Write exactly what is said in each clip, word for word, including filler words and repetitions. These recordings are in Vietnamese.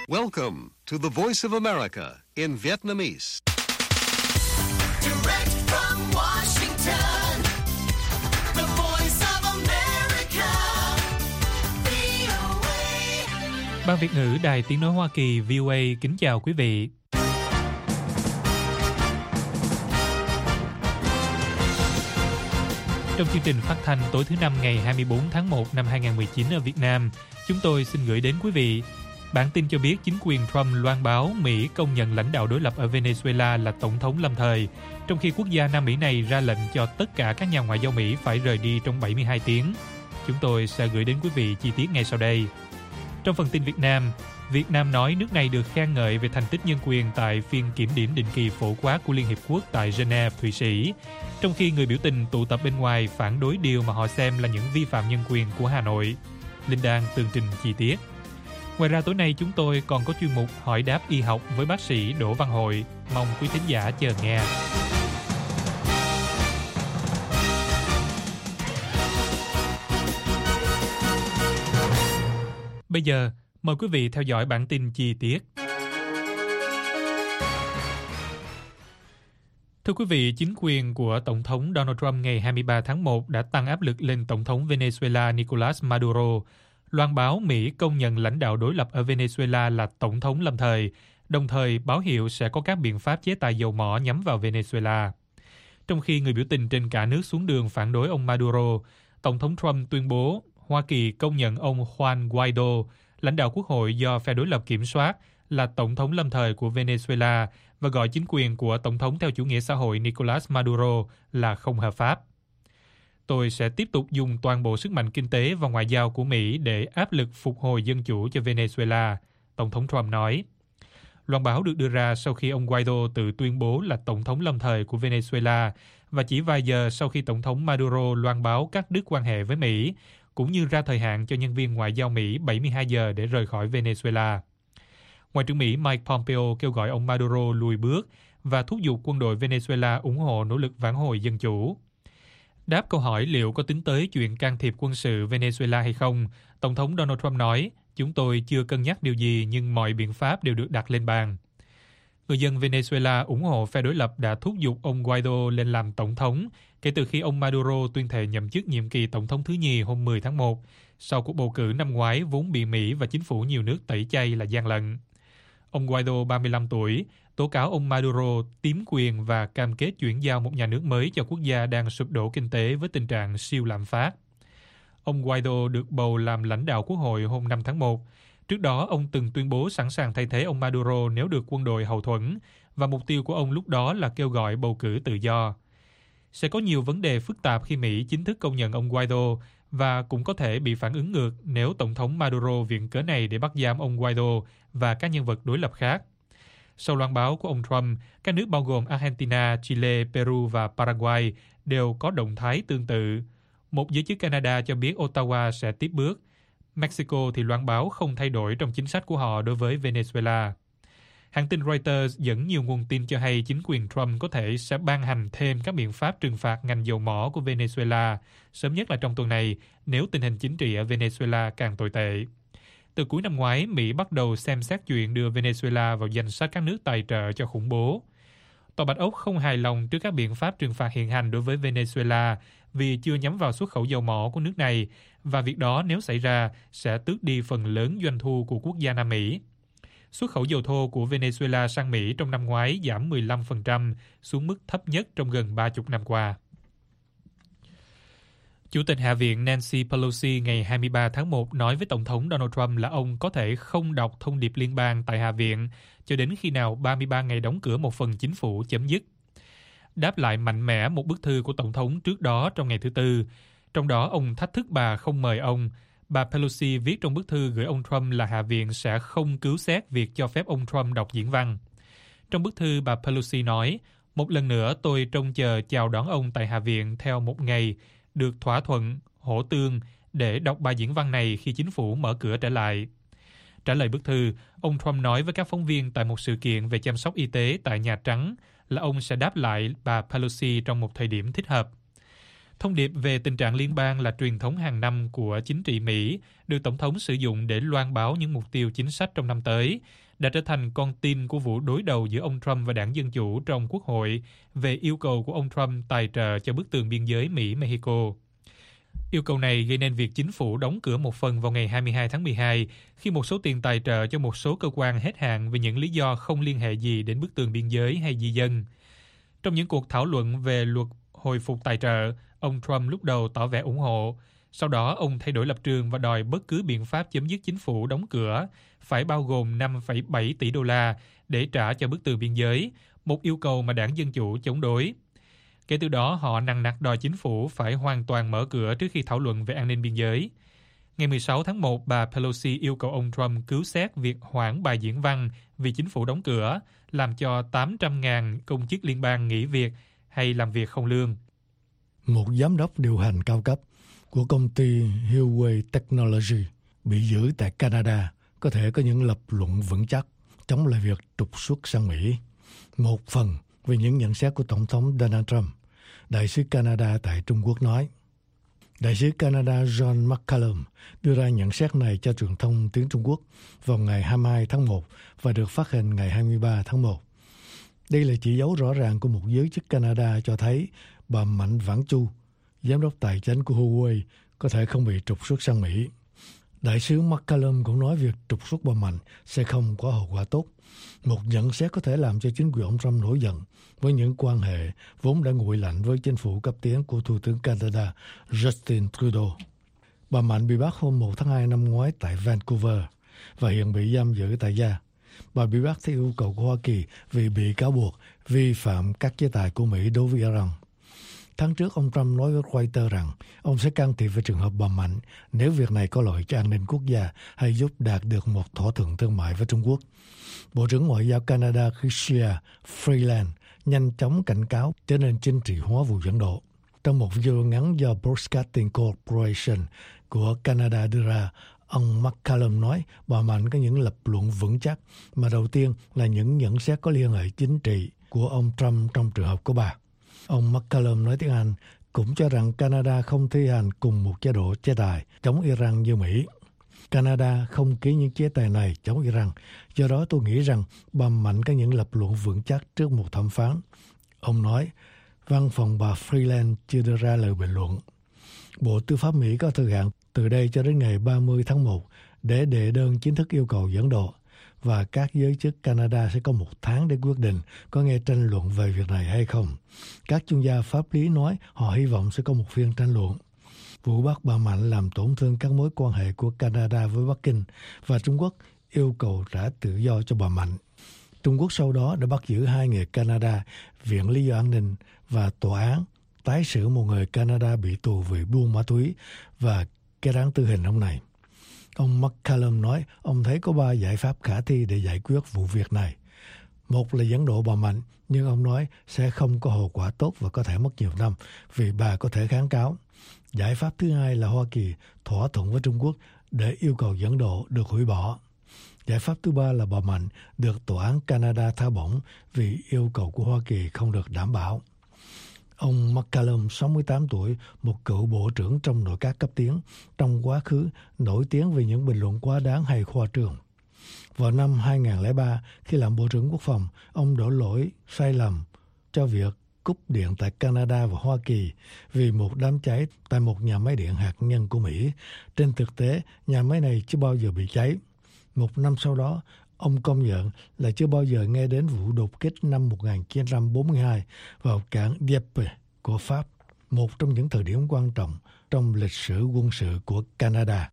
Welcome to the Voice of America in Vietnamese. Direct from Washington, the Voice of America, vê o a. Ban Việt ngữ Đài Tiếng nói Hoa Kỳ vê o a kính chào quý vị. Trong chương trình phát thanh tối thứ năm ngày hai mươi bốn tháng một năm hai nghìn không trăm mười chín ở Việt Nam, chúng tôi xin gửi đến quý vị bản tin cho biết chính quyền Trump loan báo Mỹ công nhận lãnh đạo đối lập ở Venezuela là tổng thống lâm thời, trong khi quốc gia Nam Mỹ này ra lệnh cho tất cả các nhà ngoại giao Mỹ phải rời đi trong bảy mươi hai tiếng. Chúng tôi sẽ gửi đến quý vị chi tiết ngay sau đây. Trong phần tin Việt Nam, Việt Nam nói nước này được khen ngợi về thành tích nhân quyền tại phiên kiểm điểm định kỳ phổ quát của Liên Hiệp Quốc tại Geneva, Thụy Sĩ, trong khi người biểu tình tụ tập bên ngoài phản đối điều mà họ xem là những vi phạm nhân quyền của Hà Nội. Linh Đan tường trình chi tiết. Ngoài ra tối nay chúng tôi còn có chuyên mục hỏi đáp y học với bác sĩ Đỗ Văn Hội. Mong quý thính giả chờ nghe. Bây giờ, mời quý vị theo dõi bản tin chi tiết. Thưa quý vị, chính quyền của Tổng thống Donald Trump ngày hai mươi ba tháng một đã tăng áp lực lên Tổng thống Venezuela Nicolas Maduro, loan báo Mỹ công nhận lãnh đạo đối lập ở Venezuela là Tổng thống lâm thời, đồng thời báo hiệu sẽ có các biện pháp chế tài dầu mỏ nhắm vào Venezuela. Trong khi người biểu tình trên cả nước xuống đường phản đối ông Maduro, Tổng thống Trump tuyên bố Hoa Kỳ công nhận ông Juan Guaido, lãnh đạo quốc hội do phe đối lập kiểm soát, là Tổng thống lâm thời của Venezuela và gọi chính quyền của Tổng thống theo chủ nghĩa xã hội Nicolas Maduro là không hợp pháp. Tôi sẽ tiếp tục dùng toàn bộ sức mạnh kinh tế và ngoại giao của Mỹ để áp lực phục hồi dân chủ cho Venezuela, Tổng thống Trump nói. Loan báo được đưa ra sau khi ông Guaido tự tuyên bố là Tổng thống lâm thời của Venezuela và chỉ vài giờ sau khi Tổng thống Maduro loan báo cắt đứt quan hệ với Mỹ, cũng như ra thời hạn cho nhân viên ngoại giao Mỹ bảy mươi hai giờ để rời khỏi Venezuela. Ngoại trưởng Mỹ Mike Pompeo kêu gọi ông Maduro lùi bước và thúc giục quân đội Venezuela ủng hộ nỗ lực vãn hồi dân chủ. Đáp câu hỏi liệu có tính tới chuyện can thiệp quân sự Venezuela hay không, Tổng thống Donald Trump nói, chúng tôi chưa cân nhắc điều gì nhưng mọi biện pháp đều được đặt lên bàn. Người dân Venezuela ủng hộ phe đối lập đã thúc giục ông Guaido lên làm tổng thống kể từ khi ông Maduro tuyên thệ nhậm chức nhiệm kỳ tổng thống thứ nhì hôm mười tháng một, sau cuộc bầu cử năm ngoái vốn bị Mỹ và chính phủ nhiều nước tẩy chay là gian lận. Ông Guaido, ba mươi lăm tuổi, tố cáo ông Maduro tiếm quyền và cam kết chuyển giao một nhà nước mới cho quốc gia đang sụp đổ kinh tế với tình trạng siêu lạm phát. Ông Guaido được bầu làm lãnh đạo quốc hội hôm năm tháng một. Trước đó, ông từng tuyên bố sẵn sàng thay thế ông Maduro nếu được quân đội hậu thuẫn, và mục tiêu của ông lúc đó là kêu gọi bầu cử tự do. Sẽ có nhiều vấn đề phức tạp khi Mỹ chính thức công nhận ông Guaido, và cũng có thể bị phản ứng ngược nếu Tổng thống Maduro viện cớ này để bắt giam ông Guaido và các nhân vật đối lập khác. Sau loan báo của ông Trump, các nước bao gồm Argentina, Chile, Peru và Paraguay đều có động thái tương tự. Một giới chức Canada cho biết Ottawa sẽ tiếp bước. Mexico thì loan báo không thay đổi trong chính sách của họ đối với Venezuela. Hãng tin Reuters dẫn nhiều nguồn tin cho hay chính quyền Trump có thể sẽ ban hành thêm các biện pháp trừng phạt ngành dầu mỏ của Venezuela, sớm nhất là trong tuần này, nếu tình hình chính trị ở Venezuela càng tồi tệ. Từ cuối năm ngoái, Mỹ bắt đầu xem xét chuyện đưa Venezuela vào danh sách các nước tài trợ cho khủng bố. Tòa Bạch Ốc không hài lòng trước các biện pháp trừng phạt hiện hành đối với Venezuela vì chưa nhắm vào xuất khẩu dầu mỏ của nước này, và việc đó nếu xảy ra sẽ tước đi phần lớn doanh thu của quốc gia Nam Mỹ. Xuất khẩu dầu thô của Venezuela sang Mỹ trong năm ngoái giảm mười lăm phần trăm, xuống mức thấp nhất trong gần ba mươi năm qua. Chủ tịch Hạ viện Nancy Pelosi ngày hai mươi ba tháng một nói với Tổng thống Donald Trump là ông có thể không đọc thông điệp liên bang tại Hạ viện cho đến khi nào ba mươi ba ngày đóng cửa một phần chính phủ chấm dứt. Đáp lại mạnh mẽ một bức thư của Tổng thống trước đó trong ngày thứ Tư, trong đó ông thách thức bà không mời ông. Bà Pelosi viết trong bức thư gửi ông Trump là Hạ viện sẽ không cứu xét việc cho phép ông Trump đọc diễn văn. Trong bức thư, bà Pelosi nói, một lần nữa tôi trông chờ chào đón ông tại Hạ viện theo một ngày được thỏa thuận, hỗ tương để đọc bài diễn văn này khi chính phủ mở cửa trở lại. Trả lời bức thư, ông Trump nói với các phóng viên tại một sự kiện về chăm sóc y tế tại Nhà Trắng là ông sẽ đáp lại bà Pelosi trong một thời điểm thích hợp. Thông điệp về tình trạng liên bang là truyền thống hàng năm của chính trị Mỹ, được Tổng thống sử dụng để loan báo những mục tiêu chính sách trong năm tới, đã trở thành con tin của vụ đối đầu giữa ông Trump và đảng Dân Chủ trong Quốc hội về yêu cầu của ông Trump tài trợ cho bức tường biên giới Mỹ-Mexico. Yêu cầu này gây nên việc chính phủ đóng cửa một phần vào ngày hai mươi hai tháng mười hai, khi một số tiền tài trợ cho một số cơ quan hết hạn vì những lý do không liên hệ gì đến bức tường biên giới hay di dân. Trong những cuộc thảo luận về luật hồi phục tài trợ, ông Trump lúc đầu tỏ vẻ ủng hộ. Sau đó, ông thay đổi lập trường và đòi bất cứ biện pháp chấm dứt chính phủ đóng cửa phải bao gồm năm phẩy bảy tỷ đô la để trả cho bức tường biên giới, một yêu cầu mà đảng Dân Chủ chống đối. Kể từ đó, họ nằng nặc đòi chính phủ phải hoàn toàn mở cửa trước khi thảo luận về an ninh biên giới. Ngày mười sáu tháng một, bà Pelosi yêu cầu ông Trump cứu xét việc hoãn bài diễn văn vì chính phủ đóng cửa, làm cho tám trăm nghìn công chức liên bang nghỉ việc hay làm việc không lương. Một giám đốc điều hành cao cấp của công ty Huawei Technology bị giữ tại Canada có thể có những lập luận vững chắc chống lại việc trục xuất sang Mỹ. Một phần về những nhận xét của Tổng thống Donald Trump, Đại sứ Canada tại Trung Quốc nói. Đại sứ Canada John McCallum đưa ra nhận xét này cho truyền thông tiếng Trung Quốc vào ngày hai mươi hai tháng một và được phát hành ngày hai mươi ba tháng một. Đây là chỉ dấu rõ ràng của một giới chức Canada cho thấy bà Mạnh Vãn Chu, giám đốc tài chính của Huawei, có thể không bị trục xuất sang Mỹ. Đại sứ McCallum cũng nói việc trục xuất bà Mạnh sẽ không có hậu quả tốt. Một nhận xét có thể làm cho chính quyền ông Trump nổi giận với những quan hệ vốn đã nguội lạnh với chính phủ cấp tiến của Thủ tướng Canada Justin Trudeau. Bà Mạnh bị bắt hôm một tháng hai năm ngoái tại Vancouver và hiện bị giam giữ tại gia. Bà bị bắt theo yêu cầu của Hoa Kỳ vì bị cáo buộc vi phạm các chế tài của Mỹ đối với Iran. Tháng trước, ông Trump nói với Reuters rằng ông sẽ can thiệp vào trường hợp bà Mạnh nếu việc này có lợi cho an ninh quốc gia hay giúp đạt được một thỏa thuận thương mại với Trung Quốc. Bộ trưởng Ngoại giao Canada Chrystia Freeland nhanh chóng cảnh cáo trở nên chính trị hóa vụ dẫn độ. Trong một video ngắn do Broadcasting Corporation của Canada đưa ra, ông McCallum nói bà Mạnh có những lập luận vững chắc, mà đầu tiên là những nhận xét có liên hệ chính trị của ông Trump trong trường hợp của bà. Ông McCallum nói tiếng Anh cũng cho rằng Canada không thi hành cùng một chế độ chế tài chống Iran như Mỹ. Canada không ký những chế tài này chống Iran, do đó tôi nghĩ rằng bà Mạnh có những lập luận vững chắc trước một thẩm phán. Ông nói, văn phòng bà Freeland chưa đưa ra lời bình luận. Bộ Tư pháp Mỹ có thời hạn từ đây cho đến ngày ba mươi tháng một để đệ đơn chính thức yêu cầu dẫn độ, và các giới chức Canada sẽ có một tháng để quyết định có nghe tranh luận về việc này hay không. Các chuyên gia pháp lý nói họ hy vọng sẽ có một phiên tranh luận. Vụ bắt bà Mạnh làm tổn thương các mối quan hệ của Canada với Bắc Kinh, và Trung Quốc yêu cầu trả tự do cho bà Mạnh. Trung Quốc sau đó đã bắt giữ hai người Canada, viện lý do an ninh, và tòa án tái xử một người Canada bị tù vì buôn ma túy và kết án tử hình ông này. Ông McCallum nói ông thấy có ba giải pháp khả thi để giải quyết vụ việc này. Một là dẫn độ bà Mạnh, nhưng ông nói sẽ không có hậu quả tốt và có thể mất nhiều năm vì bà có thể kháng cáo. Giải pháp thứ hai là Hoa Kỳ thỏa thuận với Trung Quốc để yêu cầu dẫn độ được hủy bỏ. Giải pháp thứ ba là bà Mạnh được tòa án Canada tha bổng vì yêu cầu của Hoa Kỳ không được đảm bảo. Ông McCallum, sáu mươi tám tuổi, một cựu bộ trưởng trong nội các cấp tiến, trong quá khứ nổi tiếng vì những bình luận quá đáng hay khoa trương. Vào năm hai không không ba, khi làm Bộ trưởng Quốc phòng, ông đổ lỗi sai lầm cho việc cúp điện tại Canada và Hoa Kỳ vì một đám cháy tại một nhà máy điện hạt nhân của Mỹ. Trên thực tế, nhà máy này chưa bao giờ bị cháy. Một năm sau đó, ông công nhận là chưa bao giờ nghe đến vụ đột kích năm một nghìn chín trăm bốn mươi hai vào cảng Dieppe của Pháp, một trong những thời điểm quan trọng trong lịch sử quân sự của Canada.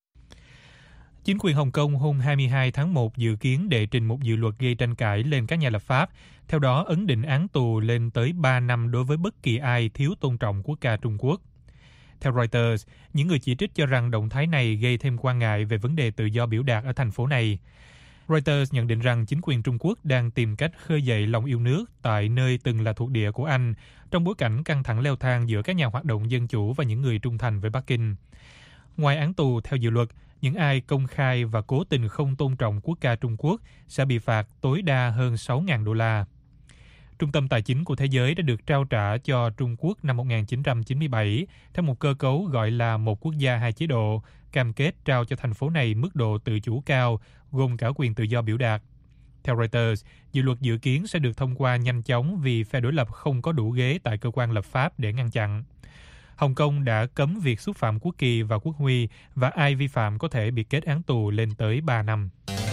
Chính quyền Hồng Kông hôm hai mươi hai tháng một dự kiến đệ trình một dự luật gây tranh cãi lên các nhà lập pháp, theo đó ấn định án tù lên tới ba năm đối với bất kỳ ai thiếu tôn trọng quốc ca Trung Quốc. Theo Reuters, những người chỉ trích cho rằng động thái này gây thêm quan ngại về vấn đề tự do biểu đạt ở thành phố này. Reuters nhận định rằng chính quyền Trung Quốc đang tìm cách khơi dậy lòng yêu nước tại nơi từng là thuộc địa của Anh, trong bối cảnh căng thẳng leo thang giữa các nhà hoạt động dân chủ và những người trung thành với Bắc Kinh. Ngoài án tù, theo dự luật, những ai công khai và cố tình không tôn trọng quốc ca Trung Quốc sẽ bị phạt tối đa hơn sáu nghìn đô la. Trung tâm tài chính của thế giới đã được trao trả cho Trung Quốc năm một nghìn chín trăm chín mươi bảy theo một cơ cấu gọi là một quốc gia hai chế độ, cam kết trao cho thành phố này mức độ tự chủ cao, gồm cả quyền tự do biểu đạt. Theo Reuters, dự luật dự kiến sẽ được thông qua nhanh chóng vì phe đối lập không có đủ ghế tại cơ quan lập pháp để ngăn chặn. Hồng Kông đã cấm việc xúc phạm quốc kỳ và quốc huy và ai vi phạm có thể bị kết án tù lên tới ba năm.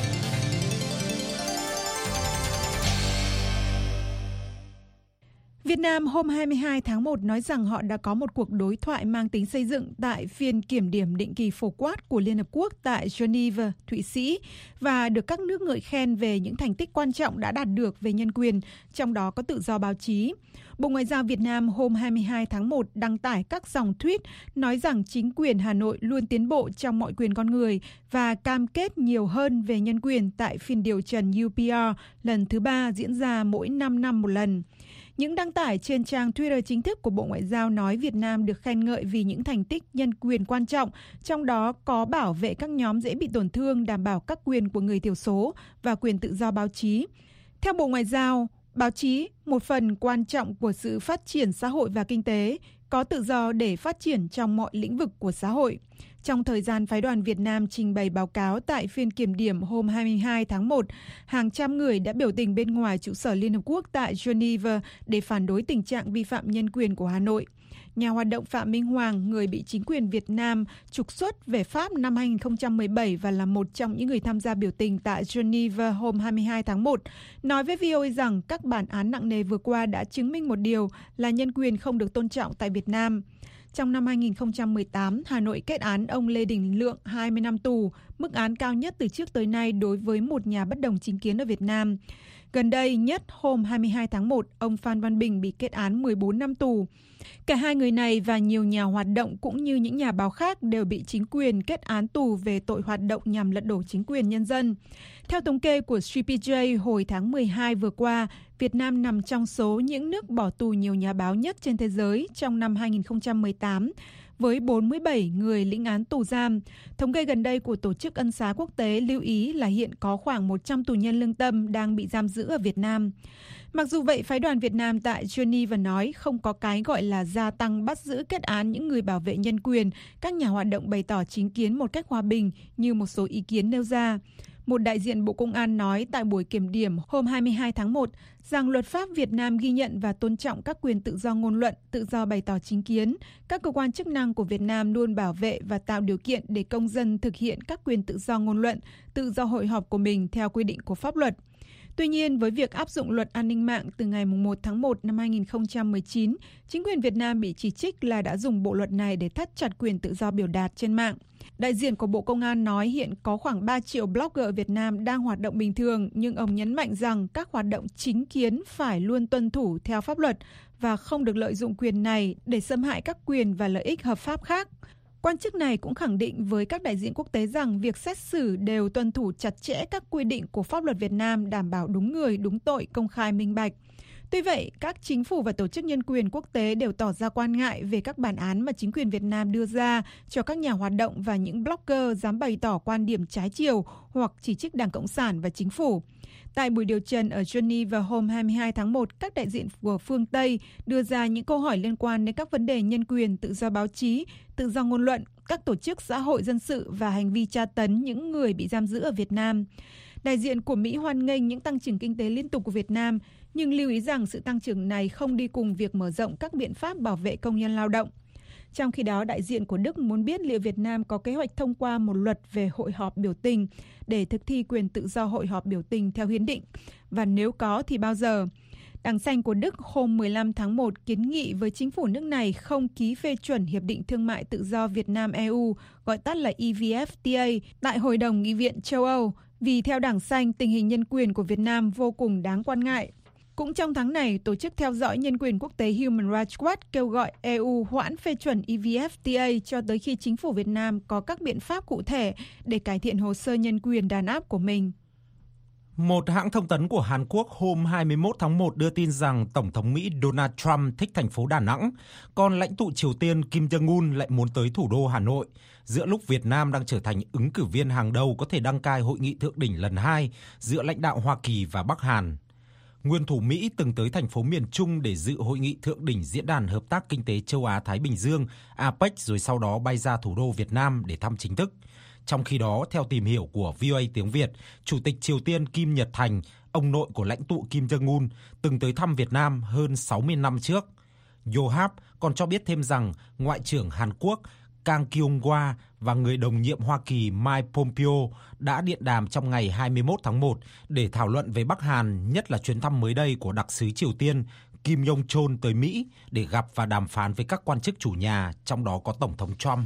Việt Nam hôm hai mươi hai tháng một nói rằng họ đã có một cuộc đối thoại mang tính xây dựng tại phiên kiểm điểm định kỳ phổ quát của Liên Hợp Quốc tại Geneva, Thụy Sĩ và được các nước ngợi khen về những thành tích quan trọng đã đạt được về nhân quyền, trong đó có tự do báo chí. Bộ Ngoại giao Việt Nam hôm hai mươi hai tháng một đăng tải các dòng tweet nói rằng chính quyền Hà Nội luôn tiến bộ trong mọi quyền con người và cam kết nhiều hơn về nhân quyền tại phiên điều trần U P R lần thứ ba diễn ra mỗi năm năm một lần. Những đăng tải trên trang Twitter chính thức của Bộ Ngoại giao nói Việt Nam được khen ngợi vì những thành tích nhân quyền quan trọng, trong đó có bảo vệ các nhóm dễ bị tổn thương, đảm bảo các quyền của người thiểu số và quyền tự do báo chí. Theo Bộ Ngoại giao, báo chí, một phần quan trọng của sự phát triển xã hội và kinh tế, có tự do để phát triển trong mọi lĩnh vực của xã hội. Trong thời gian phái đoàn Việt Nam trình bày báo cáo tại phiên kiểm điểm hôm hai mươi hai tháng một, hàng trăm người đã biểu tình bên ngoài trụ sở Liên Hợp Quốc tại Geneva để phản đối tình trạng vi phạm nhân quyền của Hà Nội. Nhà hoạt động Phạm Minh Hoàng, người bị chính quyền Việt Nam trục xuất về Pháp năm hai nghìn không trăm mười bảy và là một trong những người tham gia biểu tình tại Geneva hôm hai mươi hai tháng một, nói với vê o a rằng các bản án nặng nề vừa qua đã chứng minh một điều là nhân quyền không được tôn trọng tại Việt Nam. Trong năm hai nghìn không trăm mười tám, Hà Nội kết án ông Lê Đình Lượng hai mươi năm tù, mức án cao nhất từ trước tới nay đối với một nhà bất đồng chính kiến ở Việt Nam. Gần đây nhất, hôm hai mươi hai tháng một, ông Phan Văn Bình bị kết án mười bốn năm tù. Cả hai người này và nhiều nhà hoạt động cũng như những nhà báo khác đều bị chính quyền kết án tù về tội hoạt động nhằm lật đổ chính quyền nhân dân. Theo thống kê của C P J hồi tháng mười hai vừa qua, Việt Nam nằm trong số những nước bỏ tù nhiều nhà báo nhất trên thế giới trong năm hai nghìn không trăm mười tám, với bốn mươi bảy người lĩnh án tù giam. Thống kê gần đây của Tổ chức Ân xá Quốc tế lưu ý là hiện có khoảng một trăm tù nhân lương tâm đang bị giam giữ ở Việt Nam. Mặc dù vậy, phái đoàn Việt Nam tại Geneva nói không có cái gọi là gia tăng bắt giữ kết án những người bảo vệ nhân quyền, các nhà hoạt động bày tỏ chính kiến một cách hòa bình như một số ý kiến nêu ra. Một đại diện Bộ Công an nói tại buổi kiểm điểm hôm hai mươi hai tháng một rằng luật pháp Việt Nam ghi nhận và tôn trọng các quyền tự do ngôn luận, tự do bày tỏ chính kiến. Các cơ quan chức năng của Việt Nam luôn bảo vệ và tạo điều kiện để công dân thực hiện các quyền tự do ngôn luận, tự do hội họp của mình theo quy định của pháp luật. Tuy nhiên, với việc áp dụng luật an ninh mạng từ ngày một tháng một năm hai nghìn không trăm mười chín, chính quyền Việt Nam bị chỉ trích là đã dùng bộ luật này để thắt chặt quyền tự do biểu đạt trên mạng. Đại diện của Bộ Công an nói hiện có khoảng ba triệu blogger ở Việt Nam đang hoạt động bình thường, nhưng ông nhấn mạnh rằng các hoạt động chính kiến phải luôn tuân thủ theo pháp luật và không được lợi dụng quyền này để xâm hại các quyền và lợi ích hợp pháp khác. Quan chức này cũng khẳng định với các đại diện quốc tế rằng việc xét xử đều tuân thủ chặt chẽ các quy định của pháp luật Việt Nam, đảm bảo đúng người, đúng tội, công khai, minh bạch. Tuy vậy, các chính phủ và tổ chức nhân quyền quốc tế đều tỏ ra quan ngại về các bản án mà chính quyền Việt Nam đưa ra cho các nhà hoạt động và những blogger dám bày tỏ quan điểm trái chiều hoặc chỉ trích Đảng Cộng sản và chính phủ. Tại buổi điều trần ở Geneva hôm hai mươi hai tháng một, các đại diện của phương Tây đưa ra những câu hỏi liên quan đến các vấn đề nhân quyền, tự do báo chí, tự do ngôn luận, các tổ chức xã hội dân sự và hành vi tra tấn những người bị giam giữ ở Việt Nam. Đại diện của Mỹ hoan nghênh những tăng trưởng kinh tế liên tục của Việt Nam, nhưng lưu ý rằng sự tăng trưởng này không đi cùng việc mở rộng các biện pháp bảo vệ công nhân lao động. Trong khi đó, đại diện của Đức muốn biết liệu Việt Nam có kế hoạch thông qua một luật về hội họp biểu tình để thực thi quyền tự do hội họp biểu tình theo hiến định, và nếu có thì bao giờ. Đảng Xanh của Đức hôm mười lăm tháng một kiến nghị với chính phủ nước này không ký phê chuẩn Hiệp định Thương mại Tự do Việt Nam-e u, gọi tắt là E V F T A, tại Hội đồng Nghị viện châu Âu, vì theo Đảng Xanh, tình hình nhân quyền của Việt Nam vô cùng đáng quan ngại. Cũng trong tháng này, Tổ chức theo dõi nhân quyền quốc tế Human Rights Watch kêu gọi e u hoãn phê chuẩn E V F T A cho tới khi chính phủ Việt Nam có các biện pháp cụ thể để cải thiện hồ sơ nhân quyền đàn áp của mình. Một hãng thông tấn của Hàn Quốc hôm hai mươi mốt tháng một đưa tin rằng Tổng thống Mỹ Donald Trump thích thành phố Đà Nẵng, còn lãnh tụ Triều Tiên Kim Jong-un lại muốn tới thủ đô Hà Nội, giữa lúc Việt Nam đang trở thành ứng cử viên hàng đầu có thể đăng cai hội nghị thượng đỉnh lần hai giữa lãnh đạo Hoa Kỳ và Bắc Hàn. Nguyên thủ Mỹ từng tới thành phố miền Trung để dự hội nghị thượng đỉnh Diễn đàn Hợp tác Kinh tế Châu Á-Thái Bình Dương a pếch rồi sau đó bay ra thủ đô Việt Nam để thăm chính thức. Trong khi đó, theo tìm hiểu của vê o a tiếng Việt, Chủ tịch Triều Tiên Kim Nhật Thành, ông nội của lãnh tụ Kim Jong-un, từng tới thăm Việt Nam hơn sáu mươi năm trước. Yohap còn cho biết thêm rằng Ngoại trưởng Hàn Quốc Kang Kyung-hwa và người đồng nhiệm Hoa Kỳ Mike Pompeo đã điện đàm trong ngày hai mươi mốt tháng một để thảo luận về Bắc Hàn, nhất là chuyến thăm mới đây của đặc sứ Triều Tiên Kim Yong-chol tới Mỹ để gặp và đàm phán với các quan chức chủ nhà, trong đó có Tổng thống Trump.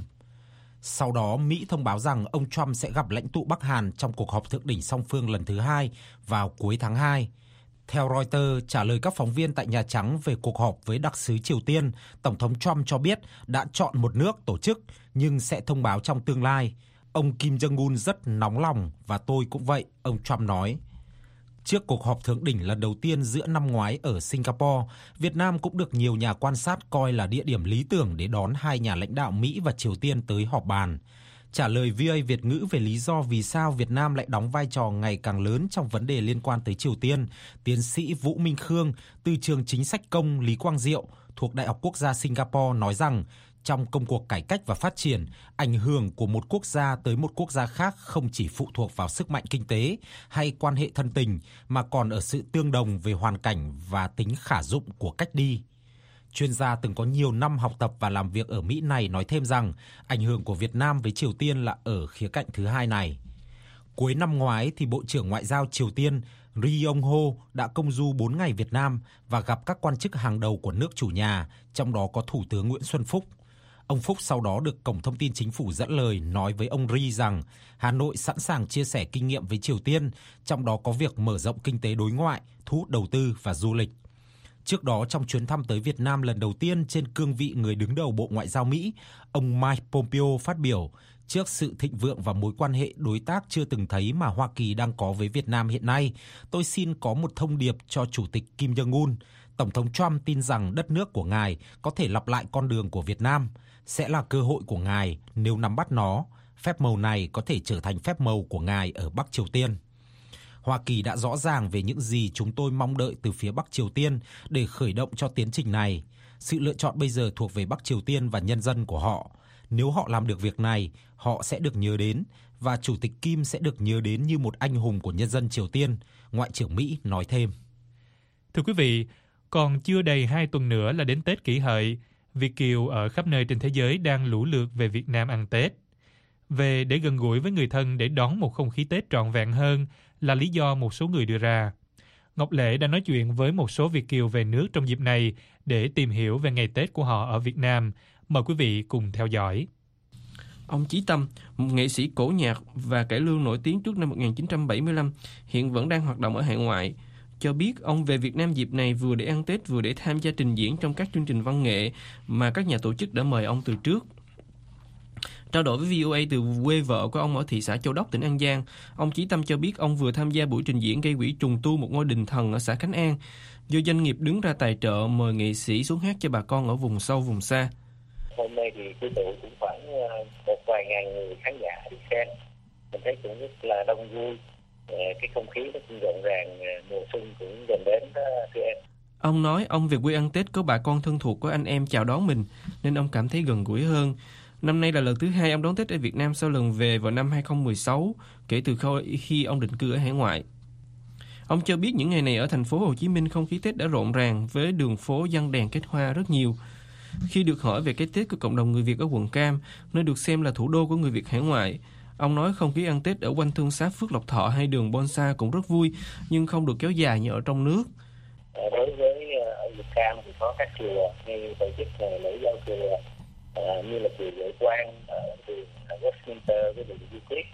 Sau đó, Mỹ thông báo rằng ông Trump sẽ gặp lãnh tụ Bắc Hàn trong cuộc họp thượng đỉnh song phương lần thứ hai vào cuối tháng hai. Theo Reuters, trả lời các phóng viên tại Nhà Trắng về cuộc họp với đặc sứ Triều Tiên, Tổng thống Trump cho biết đã chọn một nước tổ chức nhưng sẽ thông báo trong tương lai. Ông Kim Jong-un rất nóng lòng và tôi cũng vậy, ông Trump nói. Trước cuộc họp thượng đỉnh lần đầu tiên giữa năm ngoái ở Singapore, Việt Nam cũng được nhiều nhà quan sát coi là địa điểm lý tưởng để đón hai nhà lãnh đạo Mỹ và Triều Tiên tới họp bàn. Trả lời vê o a Việt ngữ về lý do vì sao Việt Nam lại đóng vai trò ngày càng lớn trong vấn đề liên quan tới Triều Tiên, tiến sĩ Vũ Minh Khương từ trường chính sách công Lý Quang Diệu thuộc Đại học Quốc gia Singapore nói rằng trong công cuộc cải cách và phát triển, ảnh hưởng của một quốc gia tới một quốc gia khác không chỉ phụ thuộc vào sức mạnh kinh tế hay quan hệ thân tình, mà còn ở sự tương đồng về hoàn cảnh và tính khả dụng của cách đi. Chuyên gia từng có nhiều năm học tập và làm việc ở Mỹ này nói thêm rằng ảnh hưởng của Việt Nam với Triều Tiên là ở khía cạnh thứ hai này. Cuối năm ngoái thì Bộ trưởng Ngoại giao Triều Tiên Ri Yong Ho đã công du bốn ngày Việt Nam và gặp các quan chức hàng đầu của nước chủ nhà, trong đó có Thủ tướng Nguyễn Xuân Phúc. Ông Phúc sau đó được Cổng Thông tin Chính phủ dẫn lời nói với ông Ri rằng Hà Nội sẵn sàng chia sẻ kinh nghiệm với Triều Tiên, trong đó có việc mở rộng kinh tế đối ngoại, thu hút đầu tư và du lịch. Trước đó, trong chuyến thăm tới Việt Nam lần đầu tiên trên cương vị người đứng đầu Bộ Ngoại giao Mỹ, ông Mike Pompeo phát biểu, trước sự thịnh vượng và mối quan hệ đối tác chưa từng thấy mà Hoa Kỳ đang có với Việt Nam hiện nay, tôi xin có một thông điệp cho Chủ tịch Kim Jong-un. Tổng thống Trump tin rằng đất nước của ngài có thể lặp lại con đường của Việt Nam, sẽ là cơ hội của ngài nếu nắm bắt nó. Phép màu này có thể trở thành phép màu của ngài ở Bắc Triều Tiên. Hoa Kỳ đã rõ ràng về những gì chúng tôi mong đợi từ phía Bắc Triều Tiên để khởi động cho tiến trình này. Sự lựa chọn bây giờ thuộc về Bắc Triều Tiên và nhân dân của họ. Nếu họ làm được việc này, họ sẽ được nhớ đến, và Chủ tịch Kim sẽ được nhớ đến như một anh hùng của nhân dân Triều Tiên, Ngoại trưởng Mỹ nói thêm. Thưa quý vị, còn chưa đầy hai tuần nữa là đến Tết Kỷ Hợi. Việt kiều ở khắp nơi trên thế giới đang lũ lượt về Việt Nam ăn Tết. Về để gần gũi với người thân để đón một không khí Tết trọn vẹn hơn là lý do một số người đưa ra. Ngọc Lệ đã nói chuyện với một số Việt kiều về nước trong dịp này để tìm hiểu về ngày Tết của họ ở Việt Nam. Mời quý vị cùng theo dõi. Ông Chí Tâm, một nghệ sĩ cổ nhạc và cải lương nổi tiếng trước năm một nghìn chín trăm bảy mươi lăm, hiện vẫn đang hoạt động ở hải ngoại, cho biết ông về Việt Nam dịp này vừa để ăn Tết vừa để tham gia trình diễn trong các chương trình văn nghệ mà các nhà tổ chức đã mời ông từ trước. Trao đổi với vê o a từ quê vợ của ông ở thị xã Châu Đốc, tỉnh An Giang, ông Chí Tâm cho biết ông vừa tham gia buổi trình diễn gây quỹ trùng tu một ngôi đình thần ở xã Khánh An, do doanh nghiệp đứng ra tài trợ mời nghệ sĩ xuống hát cho bà con ở vùng sâu vùng xa. Hôm nay thì quy tụ cũng khoảng một vài ngàn người khán giả đi xem, mình thấy cũng rất là đông vui. Cái không khí nó cũng rộn ràng, mùa xuân cũng gần đến đó thưa em. Ông nói ông về quê ăn Tết có bà con thân thuộc của anh em chào đón mình nên ông cảm thấy gần gũi hơn. Năm nay là lần thứ hai ông đón Tết ở Việt Nam sau lần về vào năm hai không một sáu, kể từ khi ông định cư ở hải ngoại. Ông cho biết những ngày này ở thành phố Hồ Chí Minh không khí Tết đã rộn ràng với đường phố giăng đèn kết hoa rất nhiều. Khi được hỏi về cái Tết của cộng đồng người Việt ở quận Cam, nơi được xem là thủ đô của người Việt hải ngoại, ông nói không khí ăn Tết ở quanh thương xá Phước Lộc Thọ hay đường Bonsa cũng rất vui, nhưng không được kéo dài như ở trong nước. Đối với ở Việt Cam thì có các chùa như tổ chức lễ giao thừa, như là chùa Vệ Quang ở đường Westminster với đường Euclid,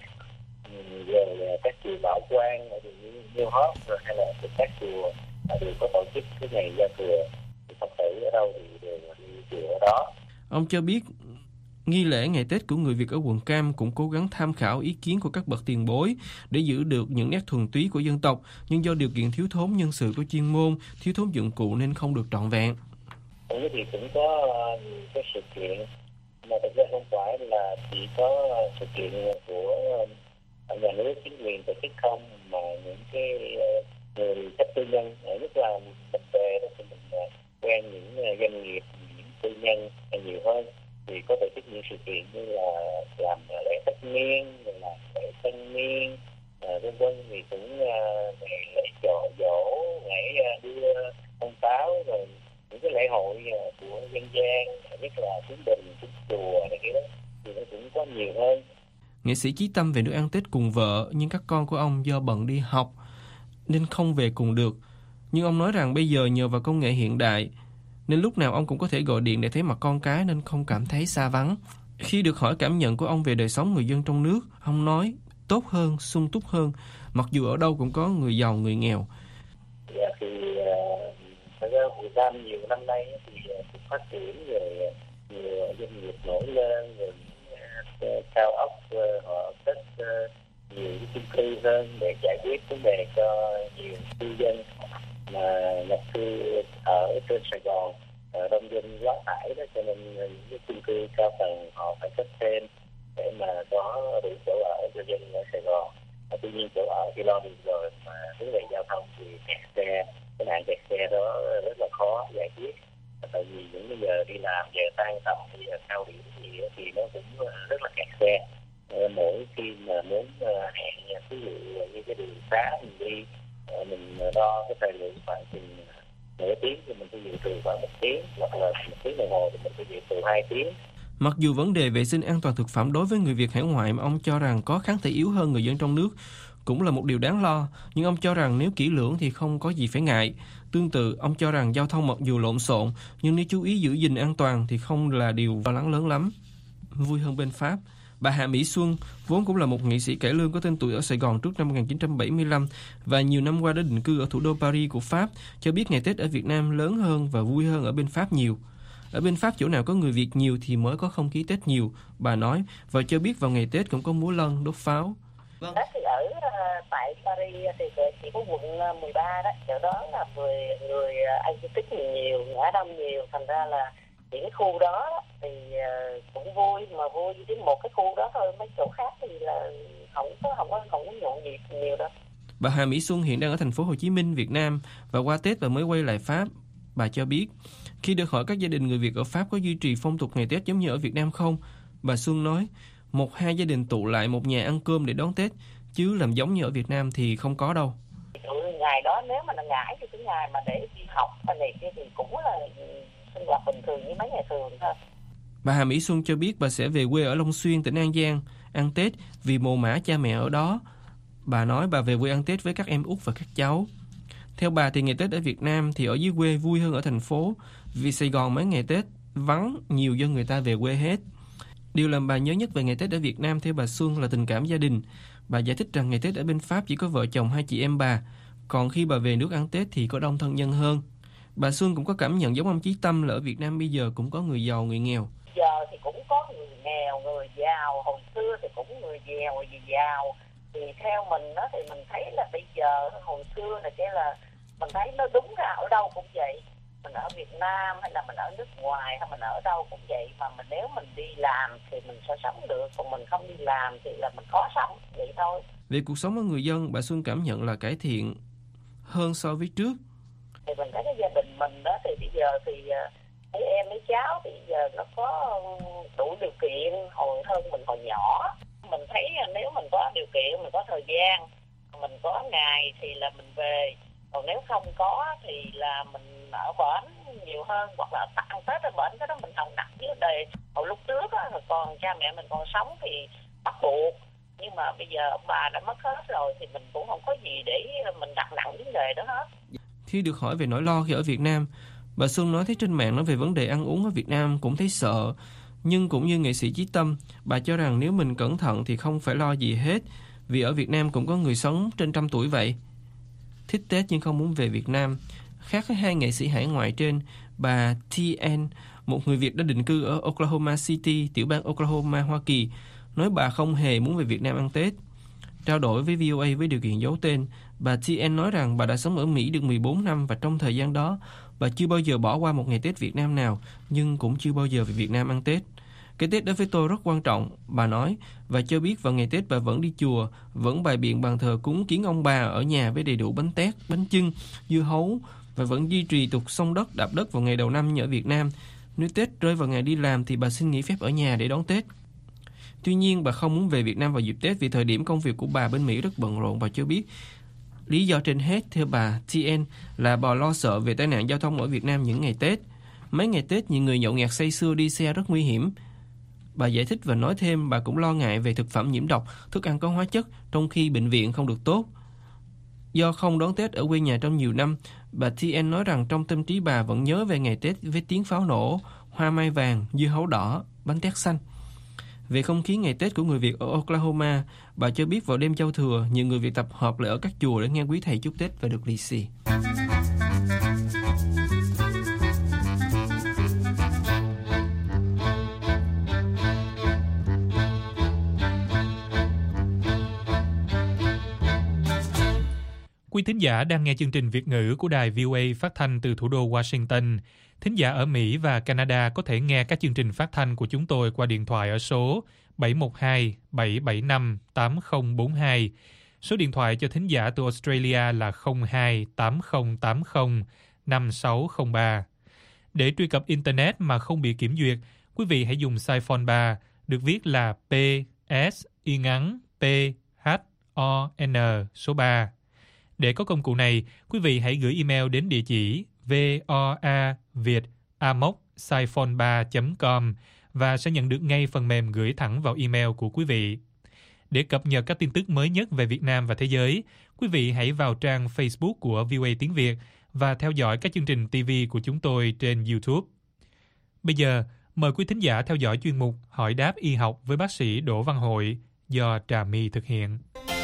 rồi các chùa Bảo Quang ở đường New Hope, rồi hay là các chùa đều có tổ chức cái ngày giao thừa. Phật tử ở đâu thì đều đi chùa ở đó. Ông cho biết nghi lễ ngày Tết của người Việt ở quận Cam cũng cố gắng tham khảo ý kiến của các bậc tiền bối để giữ được những nét thuần túy của dân tộc, nhưng do điều kiện thiếu thốn nhân sự của chuyên môn, thiếu thốn dụng cụ nên không được trọn vẹn. Cũng thì cũng có nhiều cái sự kiện mà thực ra không phải là chỉ có sự kiện của nhà nước, chính quyền tổ chức không, mà những cái người khách tư nhân, nhất là mình về đó thì mình quen những doanh nghiệp, những tư nhân nhiều hơn, thì có tổ chức những sự kiện như là làm lễ tất niên, làm lễ tân niên, vân vân, thì cũng ngày lễ dỗ dỗ, ngày đưa ông táo, rồi những cái lễ hội của dân gian, nhất là cúng đình, cúng chùa này kia đó, thì nó cũng có nhiều hơn. Nghệ sĩ Chí Tâm về nước ăn Tết cùng vợ, nhưng các con của ông do bận đi học nên không về cùng được. Nhưng ông nói rằng bây giờ nhờ vào công nghệ hiện đại nên lúc nào ông cũng có thể gọi điện để thấy mặt con cái nên không cảm thấy xa vắng. Khi được hỏi cảm nhận của ông về đời sống người dân trong nước, ông nói tốt hơn, sung túc hơn, mặc dù ở đâu cũng có người giàu, người nghèo. Dạ, thì thật ra Việt Nam nhiều năm nay thì phát triển, rồi nhiều doanh nghiệp nổi lên, rồi cao ốc họ cất nhiều cái chung cư hơn để giải quyết vấn đề cho nhiều cư dân mà nhập cư ở trên Sài Gòn đông dân quá tải đó, cho nên những cái chung cư cao tầng họ phải cất thêm để mà có đủ chỗ ở cho dân ở Sài Gòn. Và tuy nhiên chỗ ở thì lo được rồi, mà vấn đề giao thông thì kẹt xe, cái nạn kẹt xe đó rất là khó giải quyết. Tại vì những bây giờ đi làm giờ tan tầm thì cao điểm thì thì nó cũng rất là kẹt xe. Mỗi khi mà muốn hẹn ví dụ như cái đường xá mình đi, mình đo cái thời lượng khoảng chừng nửa tiếng thì mình phải dự trù khoảng một tiếng, hoặc là một tiếng đồng hồ thì mình phải dự trù hai tiếng. Mặc dù vấn đề vệ sinh an toàn thực phẩm đối với người Việt hải ngoại mà ông cho rằng có kháng thể yếu hơn người dân trong nước cũng là một điều đáng lo, nhưng ông cho rằng nếu kỹ lưỡng thì không có gì phải ngại. Tương tự, ông cho rằng giao thông mặc dù lộn xộn, nhưng nếu chú ý giữ gìn an toàn thì không là điều lo lắng lớn lắm. Vui hơn bên Pháp, bà Hạ Mỹ Xuân, vốn cũng là một nghệ sĩ cải lương có tên tuổi ở Sài Gòn trước năm một nghìn chín trăm bảy mươi lăm và nhiều năm qua đã định cư ở thủ đô Paris của Pháp, cho biết ngày Tết ở Việt Nam lớn hơn và vui hơn ở bên Pháp nhiều. Ở bên Pháp chỗ nào có người Việt nhiều thì mới có không khí Tết nhiều, bà nói, và cho biết vào ngày Tết cũng có múa lân, đốt pháo. Vâng. Thì ở uh, tại Paris thì chỉ có quận mười ba đó, chỗ đó là người người Anh tích nhiều, Á Đông nhiều, thành ra là những cái khu đó thì uh, cũng vui, mà vui chỉ một cái khu đó thôi, mấy chỗ khác thì là không có không có không có nhộn nhịp nhiều đâu. Bà Hà Mỹ Xuân hiện đang ở thành phố Hồ Chí Minh, Việt Nam và qua Tết và mới quay lại Pháp. Bà cho biết khi được hỏi các gia đình người Việt ở Pháp có duy trì phong tục ngày Tết giống như ở Việt Nam không, bà Xuân nói một hai gia đình tụ lại một nhà ăn cơm để đón Tết, chứ làm giống như ở Việt Nam thì không có đâu. Ngày đó nếu mà là ngại thì cái ngày mà để đi học hay này kia thì cũng là sinh hoạt bình thường như mấy ngày thường thôi. Bà Hà Mỹ Xuân cho biết bà sẽ về quê ở Long Xuyên, tỉnh An Giang ăn Tết vì mồ mả cha mẹ ở đó. Bà nói bà về quê ăn Tết với các em út và các cháu. Theo bà thì ngày Tết ở Việt Nam thì ở dưới quê vui hơn ở thành phố, vì Sài Gòn mấy ngày Tết vắng, nhiều dân người ta về quê hết. Điều làm bà nhớ nhất về ngày Tết ở Việt Nam theo bà Xuân là tình cảm gia đình. Bà giải thích rằng ngày Tết ở bên Pháp chỉ có vợ chồng hai chị em bà, còn khi bà về nước ăn Tết thì có đông thân nhân hơn. Bà Xuân cũng có cảm nhận giống ông Chí Tâm là ở Việt Nam bây giờ cũng có người giàu, người nghèo. Giờ thì cũng có người nghèo, người giàu, hồi xưa thì cũng người nghèo, người giàu. Thì theo mình đó thì mình thấy là bây giờ hồi xưa là cái là mình thấy nó đúng ra ở đâu cũng vậy. Mình ở Việt Nam hay là mình ở nước ngoài hay mình ở đâu cũng vậy, mà mình nếu mình đi làm thì mình sẽ sống được, còn mình không đi làm thì là mình khó sống, vậy thôi. Về cuộc sống của người dân, bà Xuân cảm nhận là cải thiện hơn so với trước. Thì mình thấy cái gia đình mình đó thì bây giờ thì mấy em mấy cháu thì bây giờ nó có đủ điều kiện hồi hơn mình hồi nhỏ. Mình thấy nếu mình có điều kiện, mình có thời gian, mình có ngày thì là mình về. Còn nếu không có thì là mình ở bển nhiều hơn, hoặc là ăn Tết ở bển, cái đó mình không đặt vấn đề. Hồi lúc trước á, còn cha mẹ mình còn sống thì bắt buộc, nhưng mà bây giờ ông bà đã mất hết rồi thì mình cũng không có gì để mình đặt nặng vấn đề đó hết. Khi được hỏi về nỗi lo khi ở Việt Nam, bà Xuân nói thấy trên mạng nói về vấn đề ăn uống ở Việt Nam cũng thấy sợ. Nhưng cũng như nghệ sĩ Chí Tâm, bà cho rằng nếu mình cẩn thận thì không phải lo gì hết, vì ở Việt Nam cũng có người sống trên trăm tuổi vậy. Thích Tết nhưng không muốn về Việt Nam. Khác với hai nghệ sĩ hải ngoại trên, bà tê en, một người Việt đã định cư ở Oklahoma City, tiểu bang Oklahoma, Hoa Kỳ, nói bà không hề muốn về Việt Nam ăn Tết. Trao đổi với vê o a với điều kiện giấu tên, bà tê en nói rằng bà đã sống ở Mỹ được mười bốn năm và trong thời gian đó, bà chưa bao giờ bỏ qua một ngày Tết Việt Nam nào, nhưng cũng chưa bao giờ về Việt Nam ăn Tết. Cái Tết đối với tôi rất quan trọng, bà nói, và cho biết vào ngày Tết bà vẫn đi chùa, vẫn bày biện bàn thờ cúng kiến ông bà ở nhà với đầy đủ bánh tét, bánh chưng, dưa hấu, và vẫn duy trì tục xông đất, đạp đất vào ngày đầu năm như ở Việt Nam. Nếu Tết rơi vào ngày đi làm thì bà xin nghỉ phép ở nhà để đón Tết. Tuy nhiên, bà không muốn về Việt Nam vào dịp Tết vì thời điểm công việc của bà bên Mỹ rất bận rộn. Bà cho biết lý do trên hết, theo bà tê en, là bà lo sợ về tai nạn giao thông ở Việt Nam những ngày Tết. Mấy ngày Tết, nhiều người nhậu nhẹt say sưa đi xe rất nguy hiểm. Bà giải thích và nói thêm bà cũng lo ngại về thực phẩm nhiễm độc, thức ăn có hóa chất, trong khi bệnh viện không được tốt. Do không đón Tết ở quê nhà trong nhiều năm, bà tê en nói rằng trong tâm trí bà vẫn nhớ về ngày Tết với tiếng pháo nổ, hoa mai vàng, dưa hấu đỏ, bánh tét xanh. Về không khí ngày Tết của người Việt ở Oklahoma, bà cho biết vào đêm giao thừa, nhiều người Việt tập hợp lại ở các chùa để nghe quý thầy chúc Tết và được lì xì. Quý thính giả đang nghe chương trình Việt ngữ của đài vê o a phát thanh từ thủ đô Washington. Thính giả ở Mỹ và Canada có thể nghe các chương trình phát thanh của chúng tôi qua điện thoại ở số bảy một hai bảy bảy năm tám không bốn hai. Số điện thoại cho thính giả từ Australia là không hai tám không tám không năm sáu không ba. Để truy cập Internet mà không bị kiểm duyệt, quý vị hãy dùng Siphon ba, được viết là P S y ngắn P H O N số ba. Để có công cụ này, quý vị hãy gửi email đến địa chỉ voa việt a m o c siphon ba chấm com và sẽ nhận được ngay phần mềm gửi thẳng vào email của quý vị. Để cập nhật các tin tức mới nhất về Việt Nam và thế giới, quý vị hãy vào trang Facebook của vê o a Tiếng Việt và theo dõi các chương trình ti vi của chúng tôi trên YouTube. Bây giờ, mời quý thính giả theo dõi chuyên mục Hỏi đáp y học với bác sĩ Đỗ Văn Hội do Trà My thực hiện.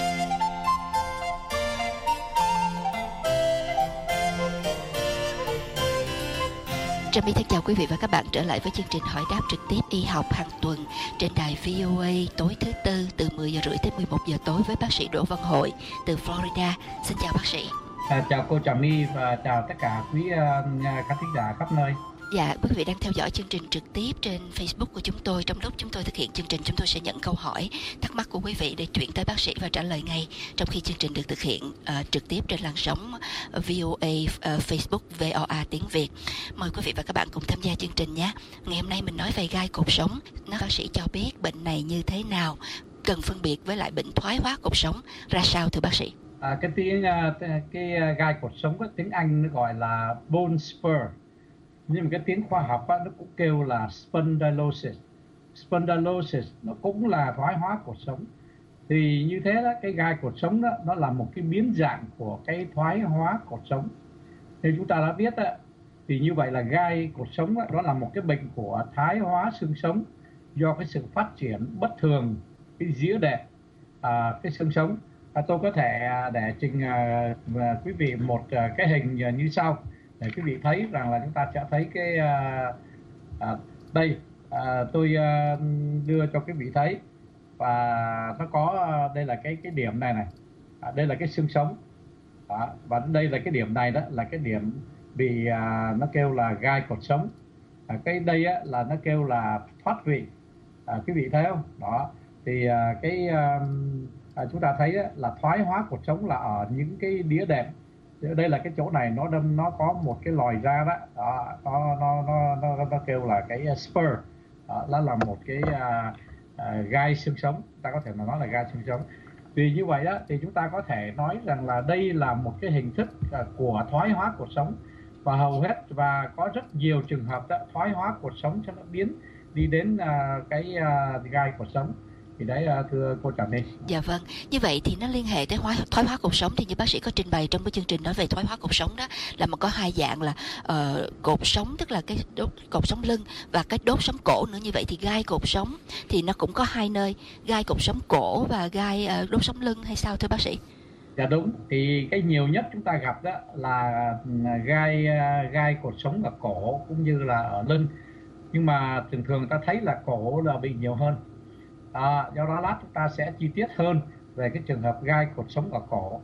Trà My thân chào quý vị và các bạn trở lại với chương trình hỏi đáp trực tiếp y học hàng tuần trên đài vê o a tối thứ Tư từ mười giờ rưỡi tới mười một giờ tối với bác sĩ Đỗ Văn Hội từ Florida. Xin chào bác sĩ. À, chào cô Trà My và chào tất cả quý uh, khán thính giả khắp nơi. Dạ, quý vị đang theo dõi chương trình trực tiếp trên Facebook của chúng tôi. Trong lúc chúng tôi thực hiện chương trình, chúng tôi sẽ nhận câu hỏi, thắc mắc của quý vị để chuyển tới bác sĩ và trả lời ngay trong khi chương trình được thực hiện uh, trực tiếp trên làn sóng vê o a uh, Facebook vê o a Tiếng Việt. Mời quý vị và các bạn cùng tham gia chương trình nhé. Ngày hôm nay mình nói về gai cột sống. Nó bác sĩ cho biết bệnh này như thế nào, cần phân biệt với lại bệnh thoái hóa cột sống ra sao thưa bác sĩ? À, cái tiếng cái gai cột sống, tiếng Anh nó gọi là bone spur. Nhưng mà cái tiếng khoa học á, nó cũng kêu là spondylosis. Spondylosis nó cũng là thoái hóa cột sống. Thì như thế đó, cái gai cột sống đó nó là một cái biến dạng của cái thoái hóa cột sống. Thì chúng ta đã biết đó, thì như vậy là gai cột sống đó, đó là một cái bệnh của thoái hóa xương sống do cái sự phát triển bất thường cái dĩa đệm à, cái xương sống. À, tôi có thể để trình à, quý vị một à, cái hình như sau để quý vị thấy rằng là chúng ta sẽ thấy cái à, à, đây à, tôi à, đưa cho quý vị thấy và nó có đây là cái cái điểm này này à, đây là cái xương sống à, và đây là cái điểm này đó là cái điểm bị à, nó kêu là gai cột sống à, cái đây á, là nó kêu là thoát vị à, quý vị thấy không đó thì à, cái à, à, chúng ta thấy á, là thoái hóa cột sống là ở những cái đĩa đệm. Đây là cái chỗ này nó đâm nó có một cái lòi ra đó, đó nó, nó nó nó nó kêu là cái spur đó, đó là một cái uh, uh, gai xương sống, ta có thể nói là gai xương sống. Vì như vậy đó thì chúng ta có thể nói rằng là đây là một cái hình thức uh, của thoái hóa cột sống và hầu hết và có rất nhiều trường hợp đó thoái hóa cột sống cho nó biến đi đến uh, cái uh, gai cột sống. Thì đấy thưa cô Trà My. Dạ vâng, như vậy thì nó liên hệ tới hóa, thoái hóa cột sống thì như bác sĩ có trình bày trong cái chương trình nói về thoái hóa cột sống đó là mà có hai dạng là uh, cột sống tức là cái đốt cột sống lưng và cái đốt sống cổ nữa. Như vậy thì gai cột sống thì nó cũng có hai nơi, gai cột sống cổ và gai uh, đốt sống lưng hay sao thưa bác sĩ? Dạ đúng, thì cái nhiều nhất chúng ta gặp đó là gai gai cột sống ở cổ cũng như là ở lưng, nhưng mà thường thường ta thấy là cổ là bị nhiều hơn. À, do đó lát chúng ta sẽ chi tiết hơn về cái trường hợp gai cột sống ở cổ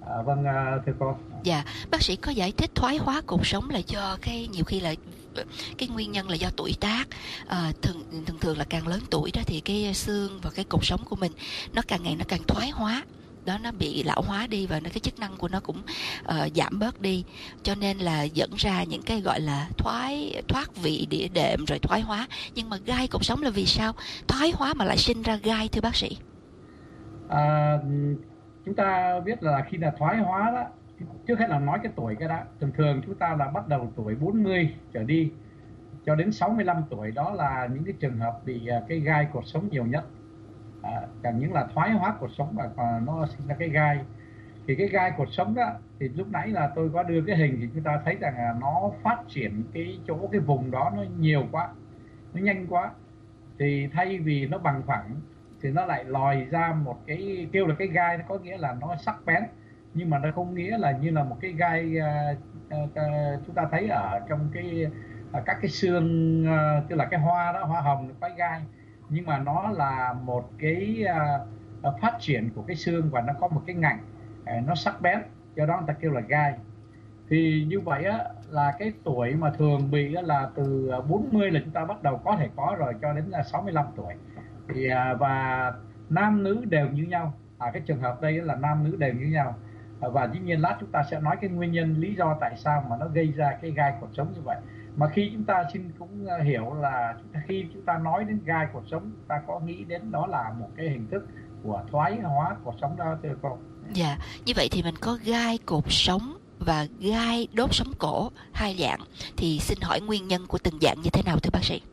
À, vâng, à, thưa cô. Dạ, bác sĩ có giải thích thoái hóa cột sống là do cái nhiều khi là cái nguyên nhân là do tuổi tác. À, thường thường thường là càng lớn tuổi đó thì cái xương và cái cột sống của mình nó càng ngày nó càng thoái hóa. Đó, nó bị lão hóa đi và nó cái chức năng của nó cũng uh, giảm bớt đi, cho nên là dẫn ra những cái gọi là thoái thoát vị đĩa đệm rồi thoái hóa. Nhưng mà gai cột sống là vì sao thoái hóa mà lại sinh ra gai thưa bác sĩ? À, chúng ta biết là khi là thoái hóa đó, trước hết là nói cái tuổi cái đã. Thường thường chúng ta là bắt đầu tuổi bốn mươi trở đi cho đến sáu mươi lăm tuổi, đó là những cái trường hợp bị cái gai cột sống nhiều nhất. À, càng những là thoái hóa cột sống và nó sinh ra cái gai. Thì cái gai cột sống đó thì lúc nãy là tôi có đưa cái hình thì chúng ta thấy rằng là nó phát triển cái chỗ cái vùng đó nó nhiều quá, nó nhanh quá, thì thay vì nó bằng phẳng thì nó lại lòi ra một cái, kêu là cái gai, nó có nghĩa là nó sắc bén, nhưng mà nó không nghĩa là như là một cái gai uh, uh, uh, chúng ta thấy ở trong cái uh, các cái xương, uh, tức là cái hoa đó, hoa hồng có gai, nhưng mà nó là một cái uh, phát triển của cái xương và nó có một cái ngạnh uh, nó sắc bén, do đó người ta kêu là gai. Thì như vậy á, là cái tuổi mà thường bị á, là từ bốn mươi là chúng ta bắt đầu có thể có rồi cho đến là sáu mươi lăm tuổi. Thì uh, và nam nữ đều như nhau. À, cái trường hợp đây là nam nữ đều như nhau. À, và dĩ nhiên lát chúng ta sẽ nói cái nguyên nhân lý do tại sao mà nó gây ra cái gai cột sống như vậy. Mà khi chúng ta xin cũng hiểu là chúng ta, khi chúng ta nói đến gai cột sống, chúng ta có nghĩ đến đó là một cái hình thức của thoái hóa cột sống đó, thưa cô. Dạ, như vậy thì mình có gai cột sống và gai đốt sống cổ hai dạng, thì xin hỏi nguyên nhân của từng dạng như thế nào thưa bác sĩ?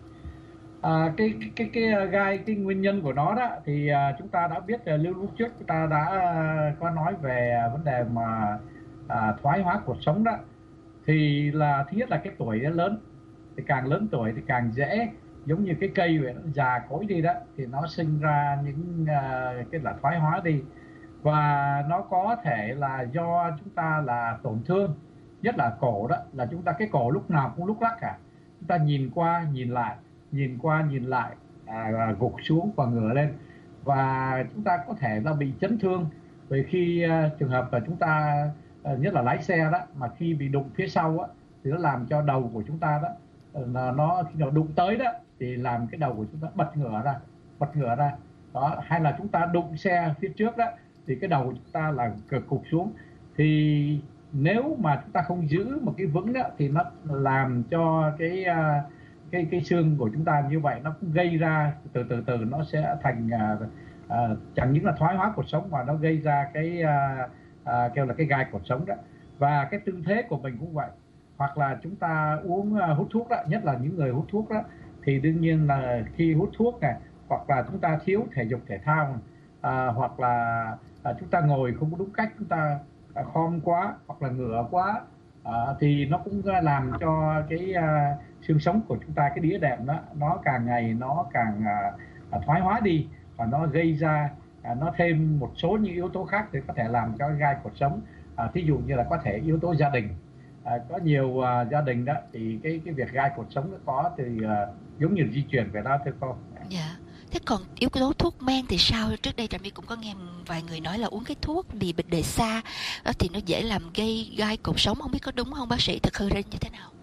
À, cái, cái cái cái gai, cái nguyên nhân của nó đó thì à, chúng ta đã biết, lưu lúc trước chúng ta đã à, có nói về vấn đề mà à, thoái hóa cột sống đó. Thì là thứ nhất là cái tuổi nó lớn, thì càng lớn tuổi thì càng dễ, giống như cái cây vậy, nó già cỗi đi đó thì nó sinh ra những uh, cái là thoái hóa đi. Và nó có thể là do chúng ta là tổn thương, nhất là cổ đó, là chúng ta cái cổ lúc nào cũng lúc lắc cả, chúng ta nhìn qua nhìn lại, nhìn qua nhìn lại, à, gục xuống và ngửa lên, và chúng ta có thể là bị chấn thương. Vì khi uh, trường hợp là chúng ta nhất là lái xe đó, mà khi bị đụng phía sau á, thì nó làm cho đầu của chúng ta đó, là nó khi nào đụng tới đó thì làm cái đầu của chúng ta bật ngửa ra, bật ngửa ra đó. Hay là chúng ta đụng xe phía trước đó thì cái đầu của chúng ta là cụp xuống. Thì nếu mà chúng ta không giữ một cái vững đó thì nó làm cho cái cái cái xương của chúng ta như vậy, nó cũng gây ra từ từ từ nó sẽ thành uh, uh, chẳng những là thoái hóa cột sống mà nó gây ra cái uh, À, kêu là cái gai cột sống đó. Và cái tư thế của mình cũng vậy, hoặc là chúng ta uống uh, hút thuốc đó, nhất là những người hút thuốc đó, thì đương nhiên là khi hút thuốc này, hoặc là chúng ta thiếu thể dục thể thao, à, hoặc là à, chúng ta ngồi không có đúng cách, chúng ta à, khom quá hoặc là ngửa quá, à, thì nó cũng làm cho cái à, xương sống của chúng ta, cái đĩa đệm đó, nó càng ngày nó càng à, thoái hóa đi, và nó gây ra À, nó thêm một số những yếu tố khác thì có thể làm cho gai cột sống. À, thí dụ như là có thể yếu tố gia đình, à, có nhiều à, gia đình đó thì cái cái việc gai cột sống nó có từ à, giống như di truyền về đó, thưa cô. Dạ. Thế còn yếu tố thuốc men thì sao? Trước đây Trà My cũng có nghe vài người nói là uống cái thuốc bị bịch đề xa đó thì nó dễ làm gây gai cột sống, không biết có đúng không bác sĩ, thực hư ra như thế nào?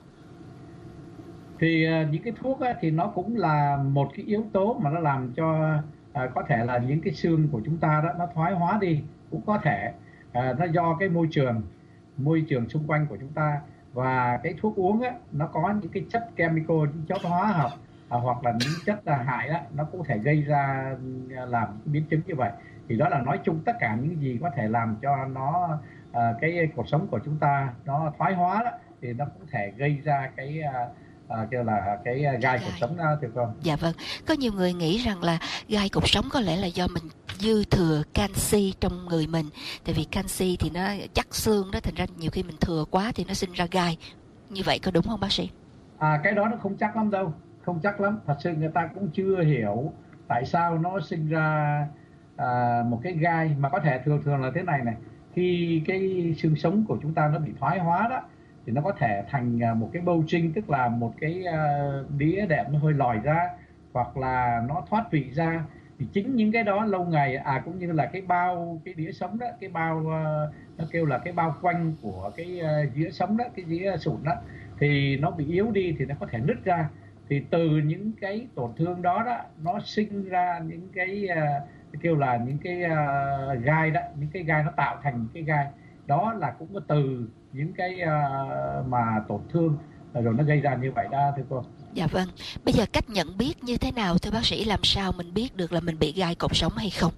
Thì à, những cái thuốc á, thì nó cũng là một cái yếu tố mà nó làm cho À, có thể là những cái xương của chúng ta đó nó thoái hóa đi, cũng có thể à, nó do cái môi trường môi trường xung quanh của chúng ta, và cái thuốc uống á, nó có những cái chất chemical, những chất hóa học, à, hoặc là những chất là hại đó, nó cũng có thể gây ra làm biến chứng như vậy. Thì đó là nói chung tất cả những gì có thể làm cho nó à, cái cuộc sống của chúng ta nó thoái hóa đó, thì nó cũng thể gây ra cái à, À, kêu là cái gai, gai cột sống đó, thưa con. Dạ vâng, có nhiều người nghĩ rằng là gai cột sống có lẽ là do mình dư thừa canxi trong người mình, tại vì canxi thì nó chắc xương đó, thành ra nhiều khi mình thừa quá thì nó sinh ra gai. Như vậy có đúng không bác sĩ? À, cái đó nó không chắc lắm đâu, không chắc lắm. Thật sự người ta cũng chưa hiểu tại sao nó sinh ra à, một cái gai, mà có thể thường thường là thế này này, khi cái xương sống của chúng ta nó bị thoái hóa đó, thì nó có thể thành một cái bulging, tức là một cái đĩa đệm nó hơi lòi ra, hoặc là nó thoát vị ra. Thì chính những cái đó lâu ngày, à cũng như là cái bao, cái đĩa sống đó, cái bao uh, nó kêu là cái bao quanh của cái uh, dĩa sống đó, cái dĩa sụn đó, thì nó bị yếu đi thì nó có thể nứt ra. Thì từ những cái tổn thương đó đó, nó sinh ra những cái uh, kêu là những cái uh, gai đó, những cái gai nó tạo thành những cái gai. Đó là cũng có từ những cái uh, mà tổn thương rồi nó gây ra như vậy đó thưa cô. Dạ vâng. Bây giờ cách nhận biết như thế nào thưa bác sĩ, làm sao mình biết được là mình bị gai cột sống hay không?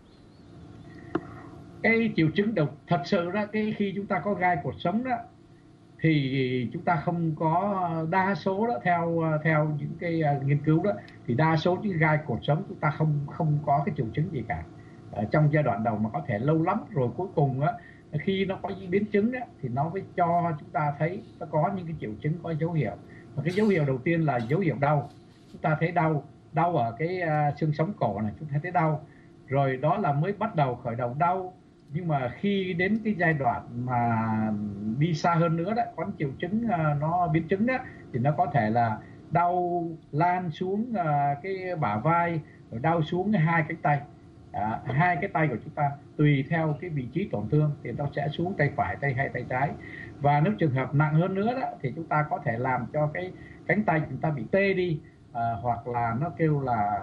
Cái triệu chứng đầu thật sự đó, cái khi chúng ta có gai cột sống đó thì chúng ta không có, đa số đó theo theo những cái nghiên cứu đó thì đa số những gai cột sống chúng ta không không có cái triệu chứng gì cả ở trong giai đoạn đầu, mà có thể lâu lắm rồi cuối cùng á, khi nó có những biến chứng á, thì nó mới cho chúng ta thấy nó có những cái triệu chứng, có dấu hiệu. Và cái dấu hiệu đầu tiên là dấu hiệu đau. Chúng ta thấy đau, đau ở cái uh, xương sống cổ này, chúng ta thấy đau. Rồi đó là mới bắt đầu khởi đầu đau. Nhưng mà khi đến cái giai đoạn mà đi xa hơn nữa đó, có triệu chứng uh, nó biến chứng đó, thì nó có thể là đau lan xuống uh, cái bả vai, rồi đau xuống hai cánh tay. À, hai cái tay của chúng ta tùy theo cái vị trí tổn thương thì nó sẽ xuống tay phải, tay hay tay trái. Và nếu trường hợp nặng hơn nữa đó thì chúng ta có thể làm cho cái cánh tay chúng ta bị tê đi, à, hoặc là nó kêu là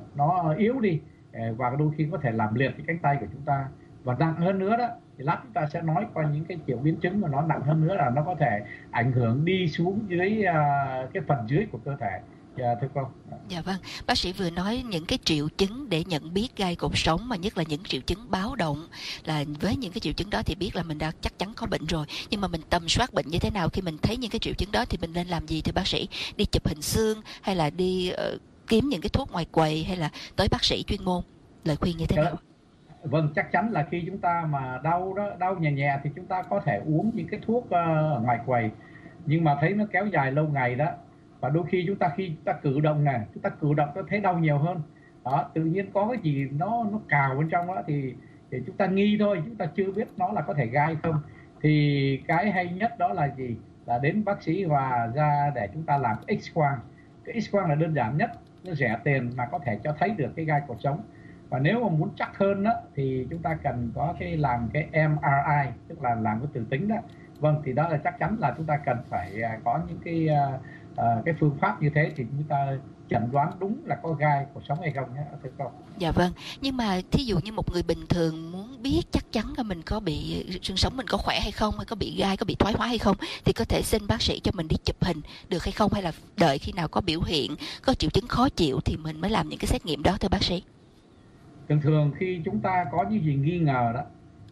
nó yếu đi, và đôi khi có thể làm liệt cái cánh tay của chúng ta. Và nặng hơn nữa đó thì lát chúng ta sẽ nói qua những cái triệu biến chứng mà nó nặng hơn nữa là nó có thể ảnh hưởng đi xuống dưới uh, cái phần dưới của cơ thể. Dạ thưa cô. Dạ vâng, bác sĩ vừa nói những cái triệu chứng để nhận biết gai cột sống, mà nhất là những triệu chứng báo động, là với những cái triệu chứng đó thì biết là mình đã chắc chắn có bệnh rồi. Nhưng mà mình tầm soát bệnh như thế nào khi mình thấy những cái triệu chứng đó thì mình nên làm gì thưa bác sĩ? Đi chụp hình xương hay là đi uh, kiếm những cái thuốc ngoài quầy, hay là tới bác sĩ chuyên môn? Lời khuyên như thế nào? Vâng, chắc chắn là khi chúng ta mà đau đó, đau nhẹ nhẹ thì chúng ta có thể uống những cái thuốc uh, ở ngoài quầy. Nhưng mà thấy nó kéo dài lâu ngày đó, và đôi khi chúng ta khi chúng ta cử động này, chúng ta cử động tôi thấy đau nhiều hơn đó, tự nhiên có cái gì nó nó cào bên trong đó thì, thì chúng ta nghi thôi, chúng ta chưa biết nó là có thể gai không. Thì cái hay nhất đó là gì, là đến bác sĩ và ra để chúng ta làm X-quang. Cái X-quang là đơn giản nhất, nó rẻ tiền mà có thể cho thấy được cái gai cột sống. Và nếu mà muốn chắc hơn đó thì chúng ta cần có cái làm cái em rờ i, tức là làm cái tử tính đó. Vâng, thì đó là chắc chắn là chúng ta cần phải có những cái uh, cái phương pháp như thế thì chúng ta chẩn đoán đúng là có gai cột sống hay không nhé, thưa cô. Dạ vâng, nhưng mà thí dụ như một người bình thường muốn biết chắc chắn là mình có bị xương sống mình có khỏe hay không, hay có bị gai, có bị thoái hóa hay không, thì có thể xin bác sĩ cho mình đi chụp hình được hay không, hay là đợi khi nào có biểu hiện, có triệu chứng khó chịu thì mình mới làm những cái xét nghiệm đó thưa bác sĩ? Thường thường khi chúng ta có những gì nghi ngờ đó,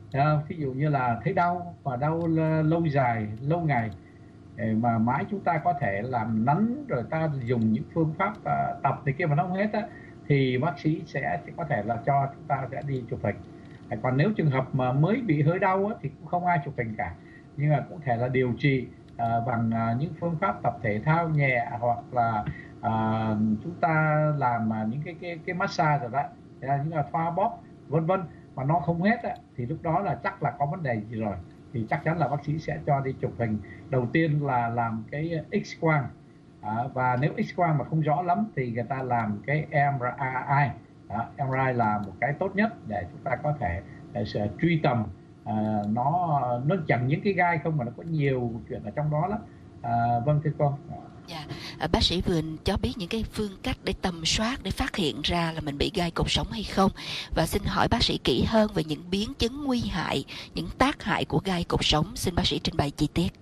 ví dụ như là thấy đau và đau lâu dài, lâu ngày mà mãi chúng ta có thể làm nắn rồi ta dùng những phương pháp uh, tập thì kia mà nó không hết á, thì bác sĩ sẽ có thể là cho chúng ta sẽ đi chụp hình. Còn nếu trường hợp mà mới bị hơi đau á, thì cũng không ai chụp hình cả, nhưng mà cũng thể là điều trị uh, bằng uh, những phương pháp tập thể thao nhẹ, hoặc là uh, chúng ta làm uh, những cái cái cái massage rồi đó, những là xoa bóp vân vân, mà nó không hết á, thì lúc đó là chắc là có vấn đề gì rồi, thì chắc chắn là bác sĩ sẽ cho đi chụp hình. Đầu tiên là làm cái X-quang, à, và nếu X-quang mà không rõ lắm thì người ta làm cái em rờ i. à, em rờ i là một cái tốt nhất để chúng ta có thể để sẽ truy tầm à, nó nó chẳng những cái gai không mà nó có nhiều chuyện ở trong đó lắm. À, vâng thưa cô. Dạ, à, bác sĩ vừa cho biết những cái phương cách để tầm soát, để phát hiện ra là mình bị gai cột sống hay không. Và xin hỏi bác sĩ kỹ hơn về những biến chứng nguy hại, những tác hại của gai cột sống. Xin bác sĩ trình bày chi tiết.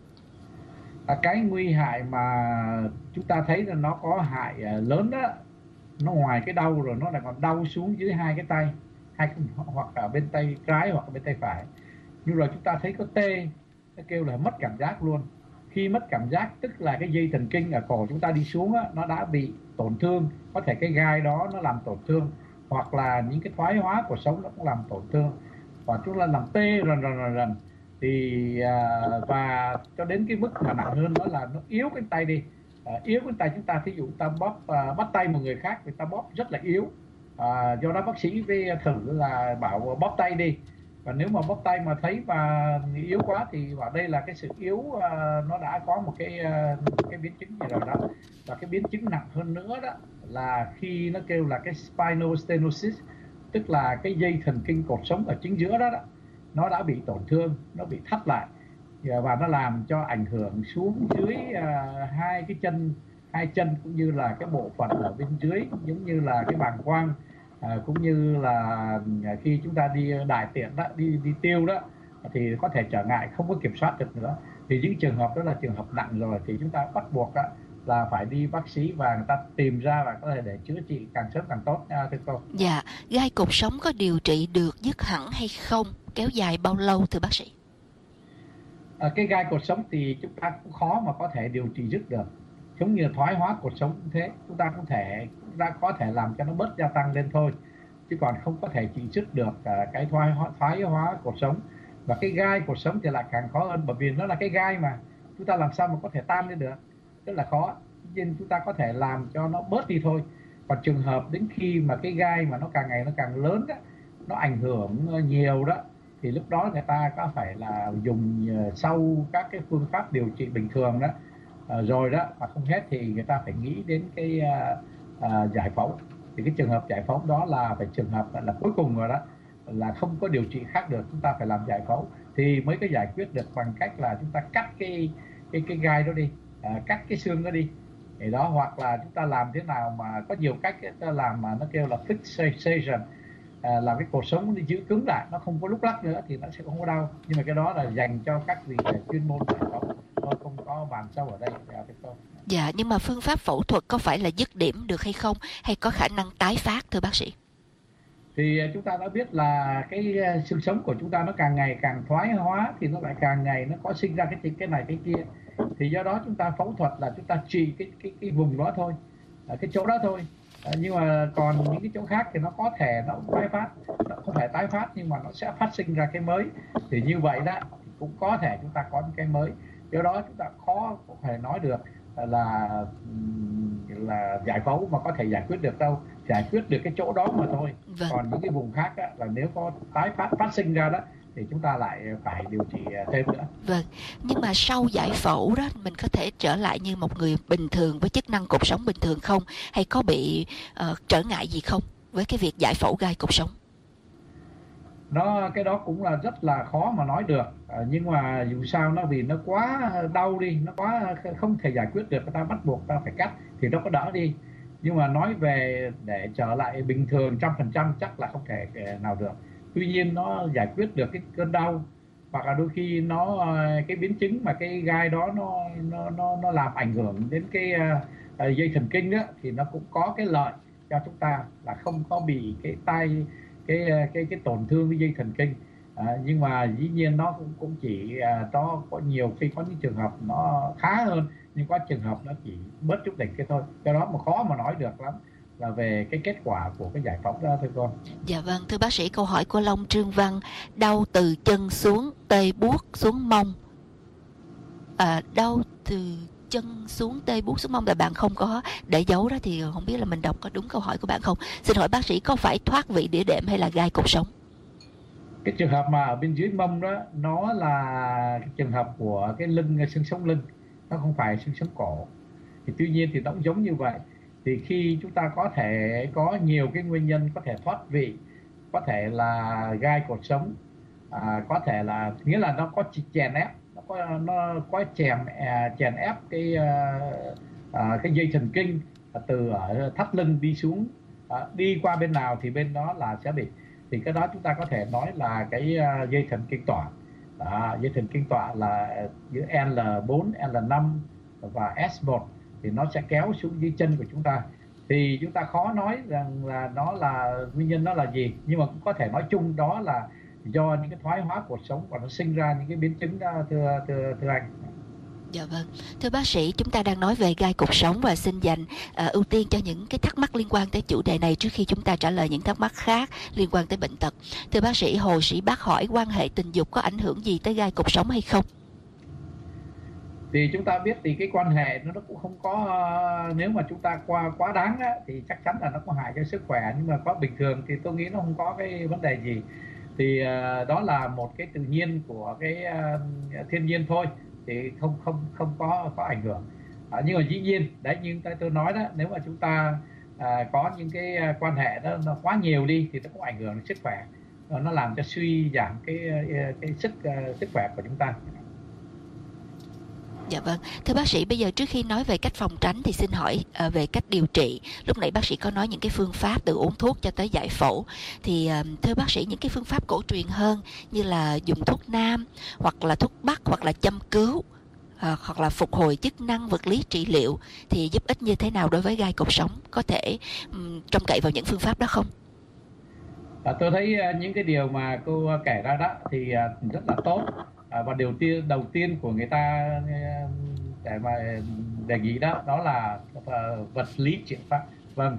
À, cái nguy hại mà chúng ta thấy là nó có hại lớn đó, nó ngoài cái đau rồi nó lại còn đau xuống dưới hai cái tay, hai cái, hoặc ở bên tay trái hoặc ở bên tay phải. Nhưng rồi chúng ta thấy có tê, nó kêu là mất cảm giác luôn. Khi mất cảm giác tức là cái dây thần kinh ở cổ chúng ta đi xuống á, nó đã bị tổn thương, có thể cái gai đó nó làm tổn thương, hoặc là những cái thoái hóa của sống nó cũng làm tổn thương, và chúng ta làm tê rần rần rần rần. Thì à, và cho đến cái mức mà nặng hơn đó là nó yếu cánh tay đi, à, yếu cánh tay chúng ta, thí dụ ta bóp à, bắt tay một người khác thì ta bóp rất là yếu, à, do đó bác sĩ với thử là bảo bóp tay đi. Và nếu mà bóp tay mà thấy mà yếu quá thì bảo đây là cái sự yếu, uh, nó đã có một cái uh, cái biến chứng gì rồi đó. Và cái biến chứng nặng hơn nữa đó là khi nó kêu là cái spinal stenosis, tức là cái dây thần kinh cột sống ở chính giữa đó, đó nó đã bị tổn thương, nó bị thắt lại và nó làm cho ảnh hưởng xuống dưới à, hai cái chân hai chân cũng như là cái bộ phận ở bên dưới giống như là cái bàng quang, à, cũng như là khi chúng ta đi đại tiện đó, đi đi tiêu đó thì có thể trở ngại, không có kiểm soát được nữa. Thì những trường hợp đó là trường hợp nặng rồi thì chúng ta bắt buộc đó là phải đi bác sĩ và người ta tìm ra và có thể để chữa trị càng sớm càng tốt nha thưa cô. Dạ, gai cột sống có điều trị được dứt hẳn hay không? Kéo dài bao lâu thưa bác sĩ? À, cái gai cột sống thì chúng ta cũng khó mà có thể điều trị dứt được. Giống như là thoái hóa cột sống cũng thế, chúng ta cũng thể chúng ta có thể làm cho nó bớt gia tăng lên thôi, chứ còn không có thể trị dứt được cái thoái hóa thoái hóa cột sống. Và cái gai cột sống thì lại càng khó hơn, bởi vì nó là cái gai mà chúng ta làm sao mà có thể tan đi được, rất là khó. Nhưng chúng ta có thể làm cho nó bớt đi thôi. Còn trường hợp đến khi mà cái gai mà nó càng ngày nó càng lớn đó, nó ảnh hưởng nhiều đó, thì lúc đó người ta có phải là dùng sau các cái phương pháp điều trị bình thường đó, à, rồi đó mà không hết thì người ta phải nghĩ đến cái à, à, giải phẫu. Thì cái trường hợp giải phẫu đó là phải trường hợp là, là cuối cùng rồi đó, là không có điều trị khác được, chúng ta phải làm giải phẫu thì mới có giải quyết được, bằng cách là chúng ta cắt cái cái cái gai đó đi, à, cắt cái xương đó đi thì đó, hoặc là chúng ta làm thế nào mà có nhiều cách chúng ta làm mà nó kêu là fixation, à, làm cái cột sống nó giữ cứng lại, nó không có lúc lắc nữa thì nó sẽ không có đau. Nhưng mà cái đó là dành cho các vị chuyên môn giải phẫu, tôi không có bàn sâu ở đây. Dạ, nhưng mà phương pháp phẫu thuật có phải là dứt điểm được hay không, hay có khả năng tái phát thưa bác sĩ? Thì chúng ta đã biết là cái xương sống của chúng ta nó càng ngày càng thoái hóa thì nó lại càng ngày nó có sinh ra cái cái này cái kia. Thì do đó chúng ta phẫu thuật là chúng ta trị cái cái cái vùng đó thôi, cái chỗ đó thôi. À, nhưng mà còn những cái chỗ khác thì nó có thể nó tái phát, nó không phải tái phát nhưng mà nó sẽ phát sinh ra cái mới. Thì như vậy đó thì cũng có thể chúng ta có những cái mới. Do đó chúng ta khó có thể nói được là là giải phẫu mà có thể giải quyết được đâu, giải quyết được cái chỗ đó mà thôi. Vâng. Còn những cái vùng khác á, là nếu có tái phát phát sinh ra đó thì chúng ta lại phải điều trị thêm nữa. Vâng, nhưng mà sau giải phẫu đó mình có thể trở lại như một người bình thường với chức năng cột sống bình thường không, hay có bị uh, trở ngại gì không với cái việc giải phẫu gai cột sống? Nó cái đó cũng là rất là khó mà nói được, à, nhưng mà dù sao nó vì nó quá đau đi, nó quá không thể giải quyết được, người ta bắt buộc ta phải cắt thì nó có đỡ đi. Nhưng mà nói về để trở lại bình thường trăm phần trăm chắc là không thể nào được. Tuy nhiên nó giải quyết được cái cơn đau, hoặc là đôi khi nó cái biến chứng mà cái gai đó nó nó nó, nó làm ảnh hưởng đến cái uh, dây thần kinh đó, thì nó cũng có cái lợi cho chúng ta là không có bị cái tai cái cái cái tổn thương với dây thần kinh. À, nhưng mà dĩ nhiên nó cũng cũng chỉ à, nó có nhiều khi có những trường hợp nó khá hơn, nhưng có trường hợp nó chỉ bớt chút đỉnh cái thôi. Do đó mà khó mà nói được lắm là về cái kết quả của cái giải phẫu đó thưa con. Dạ vâng, thưa bác sĩ, câu hỏi của Long Trương Văn: đau từ chân xuống, tê buốt xuống mông. À, đau từ chân xuống, tê buốt xuống mông, là bạn không có để dấu đó, thì không biết là mình đọc có đúng câu hỏi của bạn không. Xin hỏi bác sĩ, có phải thoát vị đĩa đệm hay là gai cột sống? Cái trường hợp mà ở bên dưới mông đó, nó là cái trường hợp của cái lưng, xương sống lưng, nó không phải xương sống cổ. Thì tuy nhiên thì nó cũng giống như vậy. Thì khi chúng ta có thể có nhiều cái nguyên nhân có thể thoát vị, có thể là gai cột sống, à, có thể là nghĩa là nó có chèn ép, nó có nó có chèn à, chèn ép cái à, cái dây thần kinh từ ở thắt lưng đi xuống, à, đi qua bên nào thì bên đó là sẽ bị. Thì cái đó chúng ta có thể nói là cái dây thần kinh tọa. À, dây thần kinh tọa là giữa L bốn, L năm và S một thì nó sẽ kéo xuống dưới chân của chúng ta. Thì chúng ta khó nói rằng là nó là nguyên nhân nó là gì, nhưng mà cũng có thể nói chung đó là do những cái thoái hóa cột sống và nó sinh ra những cái biến chứng đó thưa thưa thưa anh. Dạ vâng, thưa bác sĩ, chúng ta đang nói về gai cột sống và xin dành uh, ưu tiên cho những cái thắc mắc liên quan tới chủ đề này trước khi chúng ta trả lời những thắc mắc khác liên quan tới bệnh tật. Thưa bác sĩ, Hồ Sĩ Bác hỏi quan hệ tình dục có ảnh hưởng gì tới gai cột sống hay không? Thì chúng ta biết thì cái quan hệ nó cũng không có, nếu mà chúng ta qua quá đáng á, thì chắc chắn là nó có hại cho sức khỏe, nhưng mà có bình thường thì tôi nghĩ nó không có cái vấn đề gì. Thì uh, đó là một cái tự nhiên của cái uh, thiên nhiên thôi, thì không không không có có ảnh hưởng. À, nhưng mà dĩ nhiên đấy, như tôi nói đó, nếu mà chúng ta à, có những cái à, quan hệ đó nó quá nhiều đi thì nó cũng ảnh hưởng đến sức khỏe, nó làm cho suy giảm cái cái sức uh, sức khỏe của chúng ta. Dạ vâng, thưa bác sĩ, bây giờ trước khi nói về cách phòng tránh thì xin hỏi uh, về cách điều trị. Lúc nãy bác sĩ có nói những cái phương pháp từ uống thuốc cho tới giải phẫu. Thì uh, thưa bác sĩ, những cái phương pháp cổ truyền hơn như là dùng thuốc nam, hoặc là thuốc bắc, hoặc là châm cứu, uh, hoặc là phục hồi chức năng vật lý trị liệu thì giúp ích như thế nào đối với gai cột sống? Có thể um, trông cậy vào những phương pháp đó không? À, tôi thấy uh, những cái điều mà cô kể ra đó thì uh, rất là tốt. À, và điều tiên đầu tiên của người ta để mà đề nghị đó đó là uh, vật lý trị pháp vâng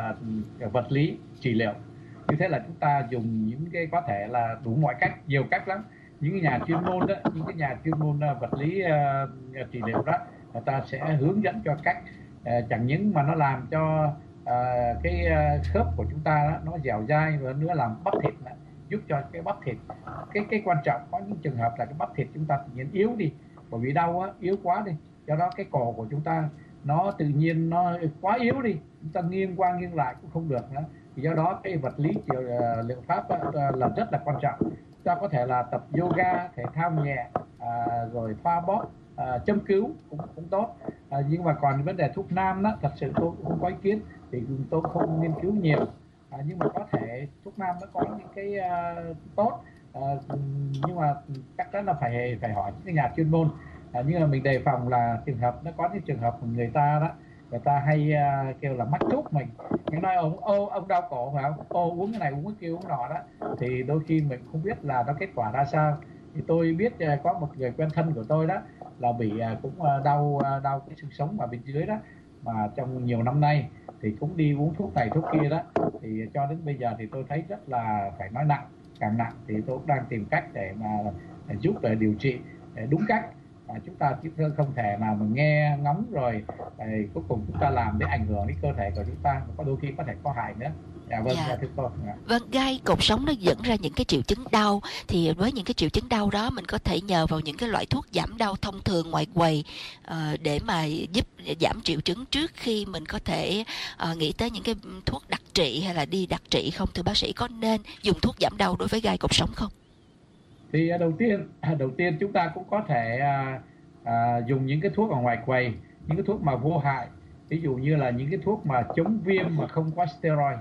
uh, vật lý trị liệu. Như thế là chúng ta dùng những cái có thể là đủ mọi cách, nhiều cách lắm. Những cái nhà chuyên môn đó, những cái nhà chuyên môn uh, vật lý uh, trị liệu đó, người ta sẽ hướng dẫn cho cách uh, chẳng những mà nó làm cho uh, cái uh, khớp của chúng ta đó, nó dẻo dai, và nữa làm bắp thịt đó, giúp cho cái bắp thịt. Cái cái quan trọng có những trường hợp là cái bắp thịt chúng ta tự nhiên yếu đi, bởi vì đau á, yếu quá đi, do đó cái cổ của chúng ta nó tự nhiên nó quá yếu đi, chúng ta nghiêng qua nghiêng lại cũng không được nữa. Thì do đó cái vật lý trị liệu pháp á, là rất là quan trọng. Chúng ta có thể là tập yoga, thể thao nhẹ, à, rồi xoa bóp, à, châm cứu cũng cũng tốt. À, nhưng mà còn vấn đề thuốc nam đó, thật sự tôi cũng không có ý kiến, thì tôi không nghiên cứu nhiều. À, nhưng mà có thể thuốc nam nó có những cái uh, tốt, uh, nhưng mà chắc chắn là phải phải hỏi những nhà chuyên môn. À, nhưng mà mình đề phòng là trường hợp nó có những trường hợp người ta đó, người ta hay uh, kêu là mắc thuốc mình, người nói ông ô ông đau cổ phải không, ô uống cái này uống cái kia uống nọ đó, thì đôi khi mình không biết là nó kết quả ra sao. Thì tôi biết uh, có một người quen thân của tôi đó là bị uh, cũng uh, đau uh, đau cái xương sống ở bên dưới đó, mà trong nhiều năm nay thì cũng đi uống thuốc này thuốc kia đó, thì cho đến bây giờ thì tôi thấy rất là phải nói nặng, càng nặng thì tôi cũng đang tìm cách để mà để giúp để điều trị để đúng cách. À, chúng ta chứ không thể nào mà nghe ngóng rồi thì cuối cùng chúng ta làm để ảnh hưởng đến cơ thể của chúng ta, có đôi khi có thể có hại nữa. Dạ vâng, dạ. thưa cô. Dạ. Vâng, gai cột sống nó dẫn ra những cái triệu chứng đau, thì với những cái triệu chứng đau đó mình có thể nhờ vào những cái loại thuốc giảm đau thông thường ngoài quầy uh, để mà giúp giảm triệu chứng trước khi mình có thể uh, nghĩ tới những cái thuốc đặc trị hay là đi đặc trị không? Thưa bác sĩ, có nên dùng thuốc giảm đau đối với gai cột sống không? Thì đầu tiên đầu tiên chúng ta cũng có thể à, à, dùng những cái thuốc ở ngoài quầy, những cái thuốc mà vô hại, ví dụ như là những cái thuốc mà chống viêm mà không có steroid,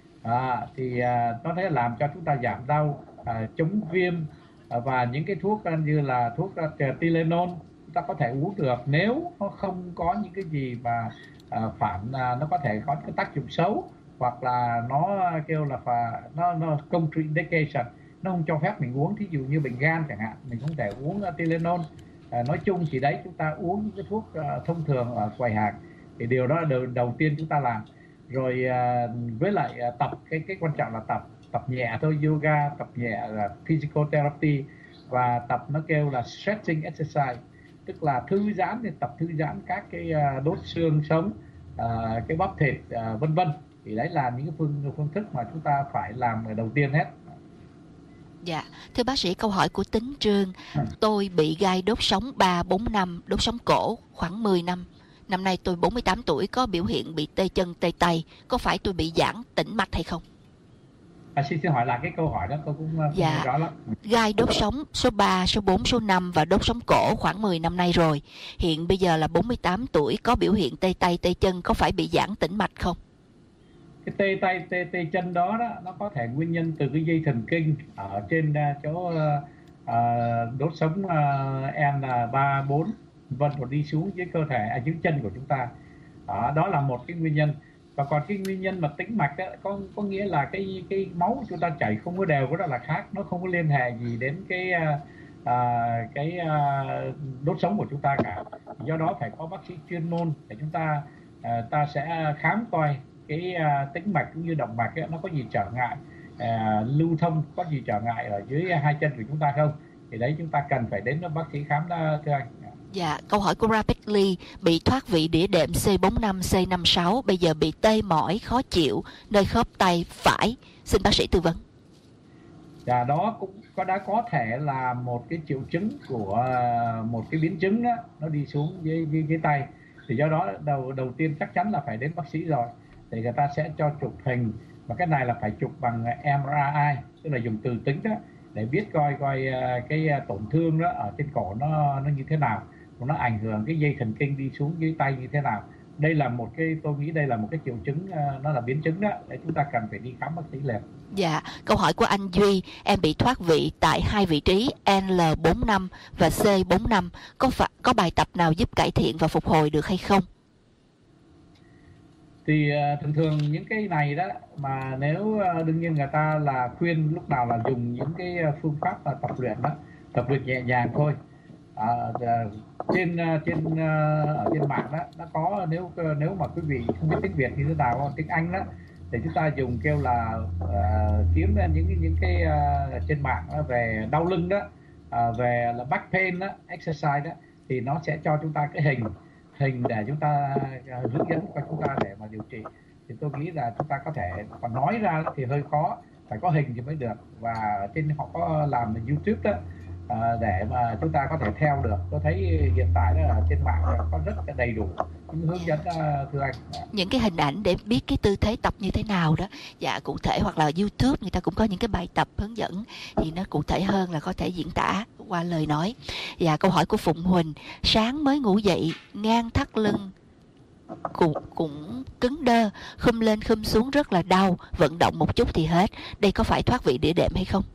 à, thì à, nó sẽ làm cho chúng ta giảm đau, à, chống viêm, à, và những cái thuốc như là thuốc Tylenol chúng ta có thể uống được nếu nó không có những cái gì mà à, phản à, nó có thể có cái tác dụng xấu, hoặc là nó kêu là phà, nó nó contraindication, nó không cho phép mình uống. Thí dụ như bệnh gan chẳng hạn, mình không thể uống uh, Tylenol. À, nói chung chỉ đấy chúng ta uống những cái thuốc uh, thông thường ở quầy hàng, thì điều đó là đầu, đầu tiên chúng ta làm. Rồi uh, với lại uh, tập cái cái quan trọng là tập tập nhẹ thôi, yoga, tập nhẹ là physical therapy, và tập nó kêu là stretching exercise, tức là thư giãn, thì tập thư giãn các cái uh, đốt xương sống, uh, cái bắp thịt, uh, vân vân. Thì đấy là những cái phương phương thức mà chúng ta phải làm ở đầu tiên hết. Dạ, thưa bác sĩ, câu hỏi của Tính Trương. Tôi bị gai đốt sống ba bốn năm, đốt sống cổ khoảng mười năm. Năm nay tôi bốn mươi tám tuổi, có biểu hiện bị tê chân tê tay. Có phải tôi bị giãn tĩnh mạch hay không? À, xin xin hỏi lại cái câu hỏi đó, tôi cũng không dạ. rõ lắm. Gai đốt sống số ba, số bốn, số năm và đốt sống cổ khoảng mười năm nay rồi. Hiện bây giờ là bốn mươi tám tuổi, có biểu hiện tê tay tê chân, có phải bị giãn tĩnh mạch không? Cái tê tay tê tê chân đó, đó nó có thể nguyên nhân từ cái dây thần kinh ở trên uh, chỗ uh, uh, đốt sống uh, N ba bốn vân rồi đi xuống dưới cơ thể, ở dưới chân của chúng ta. Đó, đó là một cái nguyên nhân. Và còn cái nguyên nhân mà tĩnh mạch đó, có có nghĩa là cái cái máu chúng ta chảy không có đều, cái đó là khác, nó không có liên hệ gì đến cái uh, uh, cái uh, đốt sống của chúng ta cả. Do đó phải có bác sĩ chuyên môn để chúng ta uh, ta sẽ khám coi cái uh, tĩnh mạch cũng như động mạch ấy, nó có gì trở ngại, uh, lưu thông có gì trở ngại ở dưới hai chân của chúng ta không, thì đấy chúng ta cần phải đến bác sĩ khám đó, thưa anh. Dạ, câu hỏi của Rapid Lee, bị thoát vị đĩa đệm C bốn năm, C năm sáu, bây giờ bị tê mỏi, khó chịu nơi khớp tay phải, xin bác sĩ tư vấn. Dạ, đó cũng có đã có thể là một cái triệu chứng của một cái biến chứng đó, nó đi xuống dưới, dưới, dưới tay. Thì do đó đầu đầu tiên chắc chắn là phải đến bác sĩ rồi. thì người ta sẽ cho chụp hình, và cái này là phải chụp bằng em rờ i, tức là dùng từ tính đó, để biết coi coi cái tổn thương đó ở trên cổ nó nó như thế nào, nó ảnh hưởng cái dây thần kinh đi xuống dưới tay như thế nào. Đây là một cái, tôi nghĩ đây là một cái triệu chứng, nó là biến chứng đó, để chúng ta cần phải đi khám bác sĩ liền. Dạ, câu hỏi của anh Duy, em bị thoát vị tại hai vị trí L bốn năm và C bốn năm, có phải, có bài tập nào giúp cải thiện và phục hồi được hay không? Thì uh, thường thường những cái này đó mà nếu uh, đương nhiên người ta là khuyên lúc nào là dùng những cái phương pháp là tập luyện đó, tập luyện nhẹ nhàng thôi. Uh, uh, trên uh, trên uh, ở trên mạng đó nó có, nếu nếu mà quý vị không biết tiếng Việt như thế nào, tiếng Anh đó, thì chúng ta dùng kêu là uh, kiếm những những cái uh, trên mạng đó, về đau lưng đó, uh, về là back pain đó, exercise đó, thì nó sẽ cho chúng ta cái hình hình để chúng ta uh, hướng dẫn cho chúng ta để mà điều trị. Thì tôi nghĩ là chúng ta có thể, còn nói ra thì hơi khó, phải có hình thì mới được, và trên họ có làm YouTube đó, À, để mà chúng ta có thể theo được. Tôi thấy hiện tại đó là trên mạng có rất là đầy đủ những hướng dẫn, thưa anh. Những cái hình ảnh để biết cái tư thế tập như thế nào đó, dạ cụ thể, hoặc là YouTube người ta cũng có những cái bài tập hướng dẫn thì nó cụ thể hơn là có thể diễn tả qua lời nói. Dạ, câu hỏi của Phụng Huỳnh, sáng mới ngủ dậy ngang thắt lưng cũng, cũng cứng đơ, khum lên khum xuống rất là đau, vận động một chút thì hết, đây có phải thoát vị đĩa đệm hay không?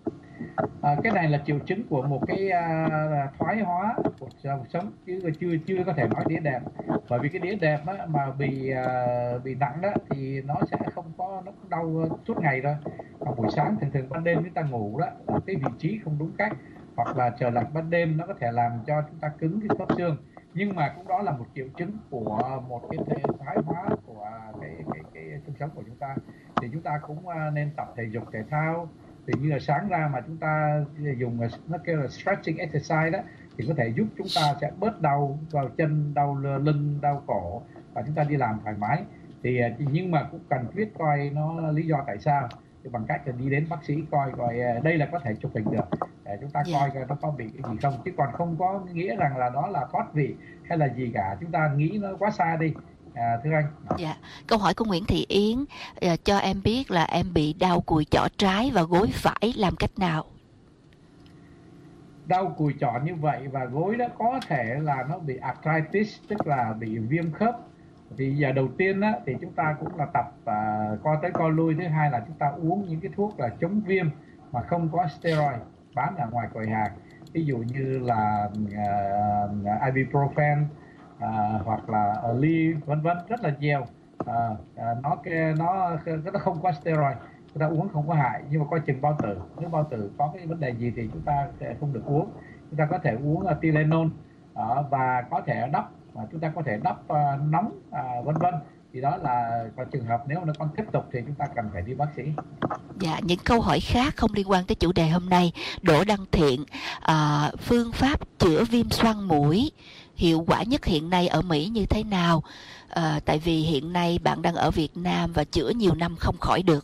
À, cái này là triệu chứng của một cái uh, thoái hóa của cuộc sống, chứ chưa chưa có thể nói đĩa đệm. Bởi vì cái đĩa đệm á, mà bị uh, bị nặng đó thì nó sẽ không có, nó cũng đau suốt ngày thôi. Còn buổi sáng thường thường ban đêm chúng ta ngủ đó, cái vị trí không đúng cách, hoặc là trời lạnh ban đêm nó có thể làm cho chúng ta cứng cái khớp xương. Nhưng mà cũng đó là một triệu chứng của một cái thoái hóa của cái cái cái xương sống của chúng ta. Thì chúng ta cũng uh, nên tập thể dục thể thao. Thì như là sáng ra mà chúng ta dùng, nó kêu là stretching exercise đó, thì có thể giúp chúng ta sẽ bớt đau vào chân, đau lưng, đau cổ, và chúng ta đi làm thoải mái. Thì nhưng mà cũng cần biết coi nó lý do tại sao, thì bằng cách là đi đến bác sĩ coi coi đây là có thể chụp hình được để chúng ta coi coi nó có bị cái gì không, chứ còn không có nghĩa rằng là đó là thoát vị hay là gì cả. Chúng ta nghĩ nó quá xa đi. À, thưa anh. Dạ, câu hỏi của Nguyễn Thị Yến, à, cho em biết là em bị đau cùi chỏ trái và gối phải, làm cách nào? Đau cùi chỏ như vậy và gối đó có thể là nó bị arthritis, tức là bị viêm khớp. Thì giờ đầu tiên á, thì chúng ta cũng là tập uh, co tới co lui. Thứ hai là chúng ta uống những cái thuốc là chống viêm mà không có steroid bán ở ngoài quầy hàng, ví dụ như là uh, ibuprofen, À, hoặc là Aleve, vân vân, rất là nhiều. À, à, nó nó nó không có steroid, chúng ta uống không có hại, nhưng mà coi chừng bao tử. Nếu bao tử có cái vấn đề gì thì chúng ta không được uống. Chúng ta có thể uống uh, Tylenol, à, và có thể đắp, và chúng ta có thể đắp uh, nóng, à, vân vân. Thì đó là còn trường hợp nếu nó còn tiếp tục thì chúng ta cần phải đi bác sĩ. Dạ, những câu hỏi khác không liên quan tới chủ đề hôm nay. Đỗ Đăng Thiện, à, phương pháp chữa viêm xoang mũi hiệu quả nhất hiện nay ở Mỹ như thế nào? À, tại vì hiện nay bạn đang ở Việt Nam và chữa nhiều năm không khỏi được.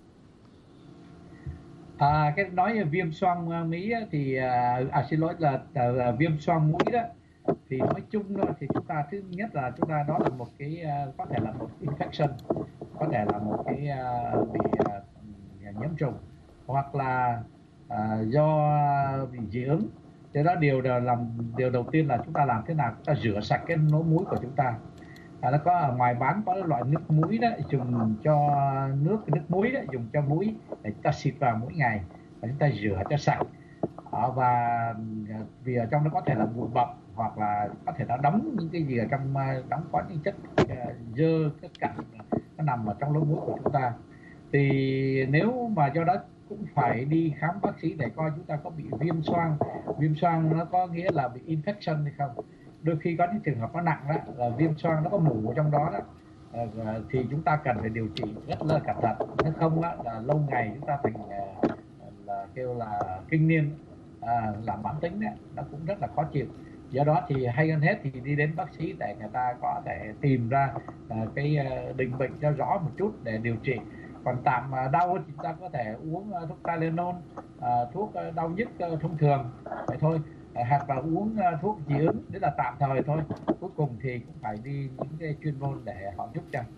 À, cái nói về viêm xoang Mỹ thì à, à xin lỗi là, là, là viêm xoang mũi đó, thì nói chung thôi thì chúng ta thứ nhất là chúng ta đó là một cái uh, có thể là một infection, có thể là một cái uh, bị uh, nhiễm trùng, hoặc là uh, do bị dị ứng. Thế đó điều là làm điều đầu tiên là chúng ta làm thế nào chúng ta rửa sạch cái lỗ mũi của chúng ta. À, nó có ở ngoài bán có loại nước mũi đó, dùng cho nước nước mũi đó, dùng cho mũi để chúng ta xịt vào mỗi ngày và chúng ta rửa cho sạch. À, và vì ở trong nó có thể là bụi bặm, hoặc là có thể nó đóng những cái gì ở trong, đóng có những chất uh, dơ, chất cặn nó nằm ở trong lỗ mũi của chúng ta. Thì nếu mà do đó cũng phải đi khám bác sĩ để coi chúng ta có bị viêm xoang. Viêm xoang nó có nghĩa là bị infection hay không. Đôi khi có những trường hợp nó nặng đó, là viêm xoang nó có mủ ở trong đó đó, à, thì chúng ta cần phải điều trị rất là cẩn thận. Nếu không đó, là lâu ngày chúng ta thành uh, là kêu là kinh niên, à, làm mãn tính đó, nó cũng rất là khó chịu. Do đó thì hay hơn hết thì đi đến bác sĩ để người ta có thể tìm ra uh, cái uh, định bệnh cho rõ một chút để điều trị. Còn tạm uh, đau thì chúng ta có thể uống uh, thuốc Tylenol, uh, thuốc uh, đau nhức uh, thông thường vậy thôi, uh, hoặc là uống uh, thuốc dị ứng, đấy là tạm thời thôi. Cuối cùng thì cũng phải đi những cái chuyên môn để họ giúp cho.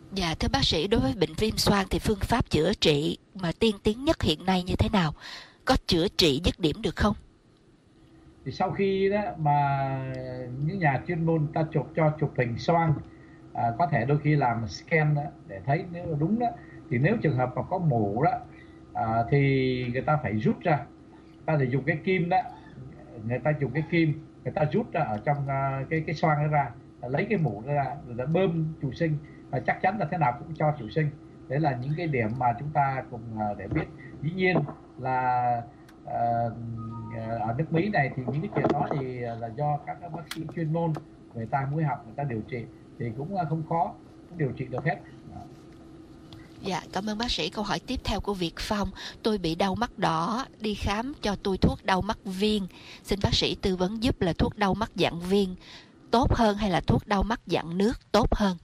Dạ, thưa bác sĩ, đối với bệnh viêm xoang thì phương pháp chữa trị mà tiên tiến nhất hiện nay như thế nào? Có chữa trị dứt điểm được không? Thì sau khi đó mà những nhà chuyên môn ta chụp cho chụp hình xoang, à, có thể đôi khi làm scan đó, để thấy nếu đúng đó, thì nếu trường hợp mà có mủ đó, à, thì người ta phải rút ra, ta phải dùng cái kim đó, người ta dùng cái kim, người ta rút ra ở trong uh, cái cái xoang đó ra, lấy cái mủ đó ra, rồi ta bơm trụ sinh, và chắc chắn là thế nào cũng cho trụ sinh. Đấy là những cái điểm mà chúng ta cùng uh, để biết. Dĩ nhiên là uh, ở nước Mỹ này thì những cái chuyện đó thì là do các bác sĩ chuyên môn người ta mới học, người ta điều trị thì cũng không khó, cũng điều trị được hết. Dạ, cảm ơn bác sĩ. Câu hỏi tiếp theo của Việt Phong: tôi bị đau mắt đỏ, đi khám cho tôi thuốc đau mắt viên. Xin bác sĩ tư vấn giúp là thuốc đau mắt dạng viên tốt hơn hay là thuốc đau mắt dạng nước tốt hơn?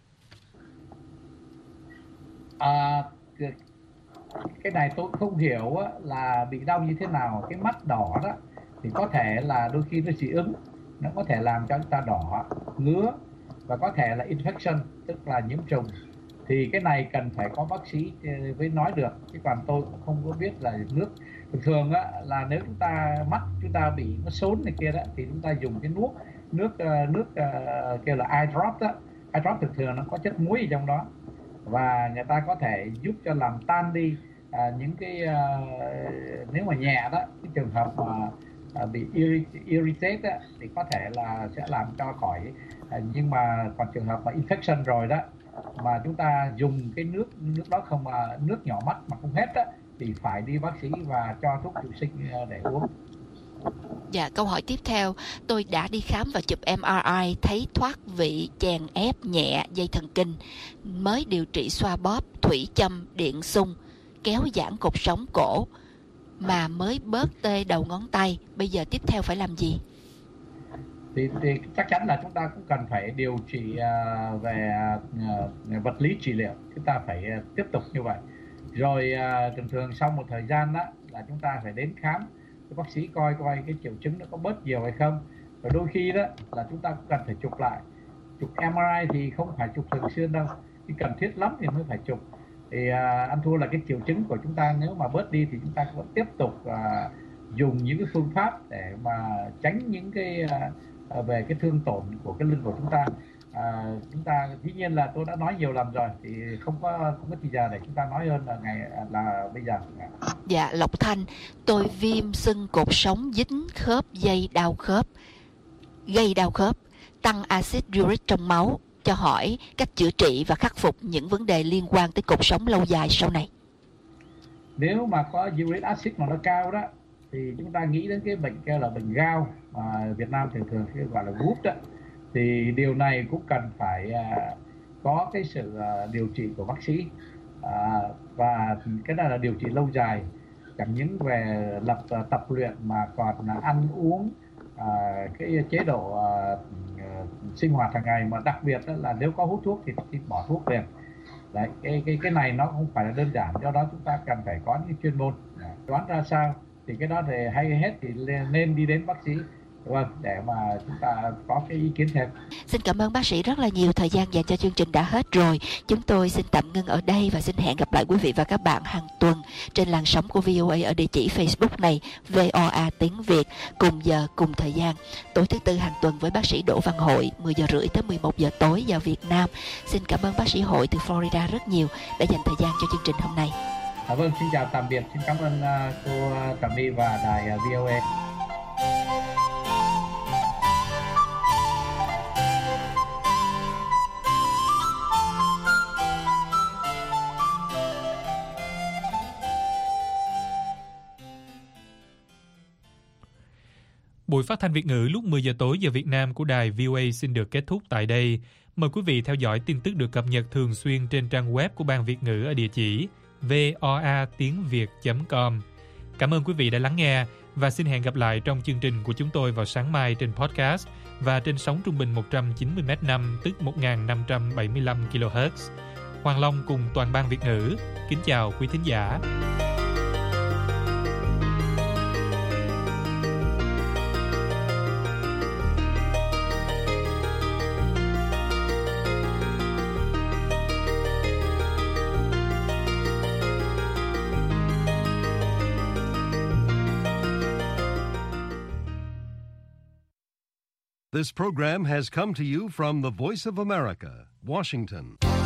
À, cái này tôi không hiểu là bị đau như thế nào. Cái mắt đỏ đó thì có thể là đôi khi nó dị ứng, nó có thể làm cho chúng ta đỏ, ngứa, và có thể là infection, tức là nhiễm trùng. Thì cái này cần phải có bác sĩ mới nói được, chứ còn tôi cũng không có biết là nước. Thường thường á, là nếu chúng ta mắt chúng ta bị nó sốn này kia đó, thì chúng ta dùng cái nước nước nước uh, kêu là eye drop đó. Eye drop thường thường nó có chất muối ở trong đó, và người ta có thể giúp cho làm tan đi à, những cái uh, nếu mà nhẹ đó, cái trường hợp mà uh, bị irritate đó, thì có thể là sẽ làm cho khỏi. Uh, nhưng mà còn trường hợp mà infection rồi đó, mà chúng ta dùng cái nước nước đó không, mà nước nhỏ mắt mà không hết á, thì phải đi bác sĩ và cho thuốc trụ sinh để uống. Dạ, câu hỏi tiếp theo: tôi đã đi khám và chụp em rờ i thấy thoát vị chèn ép nhẹ dây thần kinh, mới điều trị xoa bóp, thủy châm, điện xung, kéo giãn cột sống cổ, mà mới bớt tê đầu ngón tay. Bây giờ tiếp theo phải làm gì? Thì, thì chắc chắn là chúng ta cũng cần phải điều trị uh, về uh, vật lý trị liệu. Chúng ta phải uh, tiếp tục như vậy. Rồi uh, thường thường sau một thời gian đó là chúng ta phải đến khám cái bác sĩ coi coi cái triệu chứng nó có bớt nhiều hay không. Và đôi khi đó là chúng ta cũng cần phải chụp lại. Chụp em rờ i thì không phải chụp thường xuyên đâu, khi cần thiết lắm thì mới phải chụp. Thì uh, ăn thua là cái triệu chứng của chúng ta nếu mà bớt đi thì chúng ta vẫn tiếp tục uh, dùng những cái phương pháp để mà tránh những cái uh, về cái thương tổn của cái lưng của chúng ta. À, chúng ta dĩ nhiên là tôi đã nói nhiều lần rồi, thì không có không có thời giờ để chúng ta nói hơn là ngày là bây giờ. Dạ, Lộc Thanh: tôi viêm sưng cột sống, dính khớp dây, đau khớp, gây đau khớp, tăng axit uric trong máu, cho hỏi cách chữa trị và khắc phục những vấn đề liên quan tới cột sống lâu dài sau này. Nếu mà có uric acid mà nó cao đó, thì chúng ta nghĩ đến cái bệnh kia là bệnh gout mà Việt Nam thường thường gọi là gút đó. Thì điều này cũng cần phải uh, có cái sự uh, điều trị của bác sĩ, uh, và cái này là điều trị lâu dài, chẳng những về lập uh, tập luyện mà còn uh, ăn uống, uh, cái chế độ uh, uh, sinh hoạt hàng ngày, mà đặc biệt là nếu có hút thuốc thì, thì bỏ thuốc liền. Đấy, cái cái cái này nó không phải là đơn giản, do đó chúng ta cần phải có những chuyên môn. Đoán ra sao thì cái đó thì hay hết thì nên đi đến bác sĩ. Vâng, để mà chúng ta có cái ý kiến thêm. Xin cảm ơn bác sĩ rất là nhiều. Thời gian dành cho chương trình đã hết rồi. Chúng tôi xin tạm ngưng ở đây và xin hẹn gặp lại quý vị và các bạn hàng tuần trên làn sóng của vê o a ở địa chỉ Facebook này vê o a tiếng Việt, cùng giờ cùng thời gian, tối thứ tư hàng tuần với bác sĩ Đỗ Văn Hội mười giờ rưỡi tới mười một giờ tối giờ Việt Nam. Xin cảm ơn bác sĩ Hội từ Florida rất nhiều đã dành thời gian cho chương trình hôm nay. À, vâng, xin chào tạm biệt. Xin cảm ơn uh, cô Trà My và đài uh, vê o a. Buổi phát thanh Việt ngữ lúc mười giờ tối giờ Việt Nam của đài vê o a xin được kết thúc tại đây. Mời quý vị theo dõi tin tức được cập nhật thường xuyên trên trang web của Ban Việt ngữ ở địa chỉ voa tiếng việt chấm com. Cảm ơn quý vị đã lắng nghe và xin hẹn gặp lại trong chương trình của chúng tôi vào sáng mai trên podcast và trên sóng trung bình một trăm chín mươi mét năm, tức một nghìn năm trăm bảy mươi lăm ki lô héc. Hoàng Long cùng toàn ban Việt ngữ kính chào quý thính giả. This program has come to you from the Voice of America, Washington.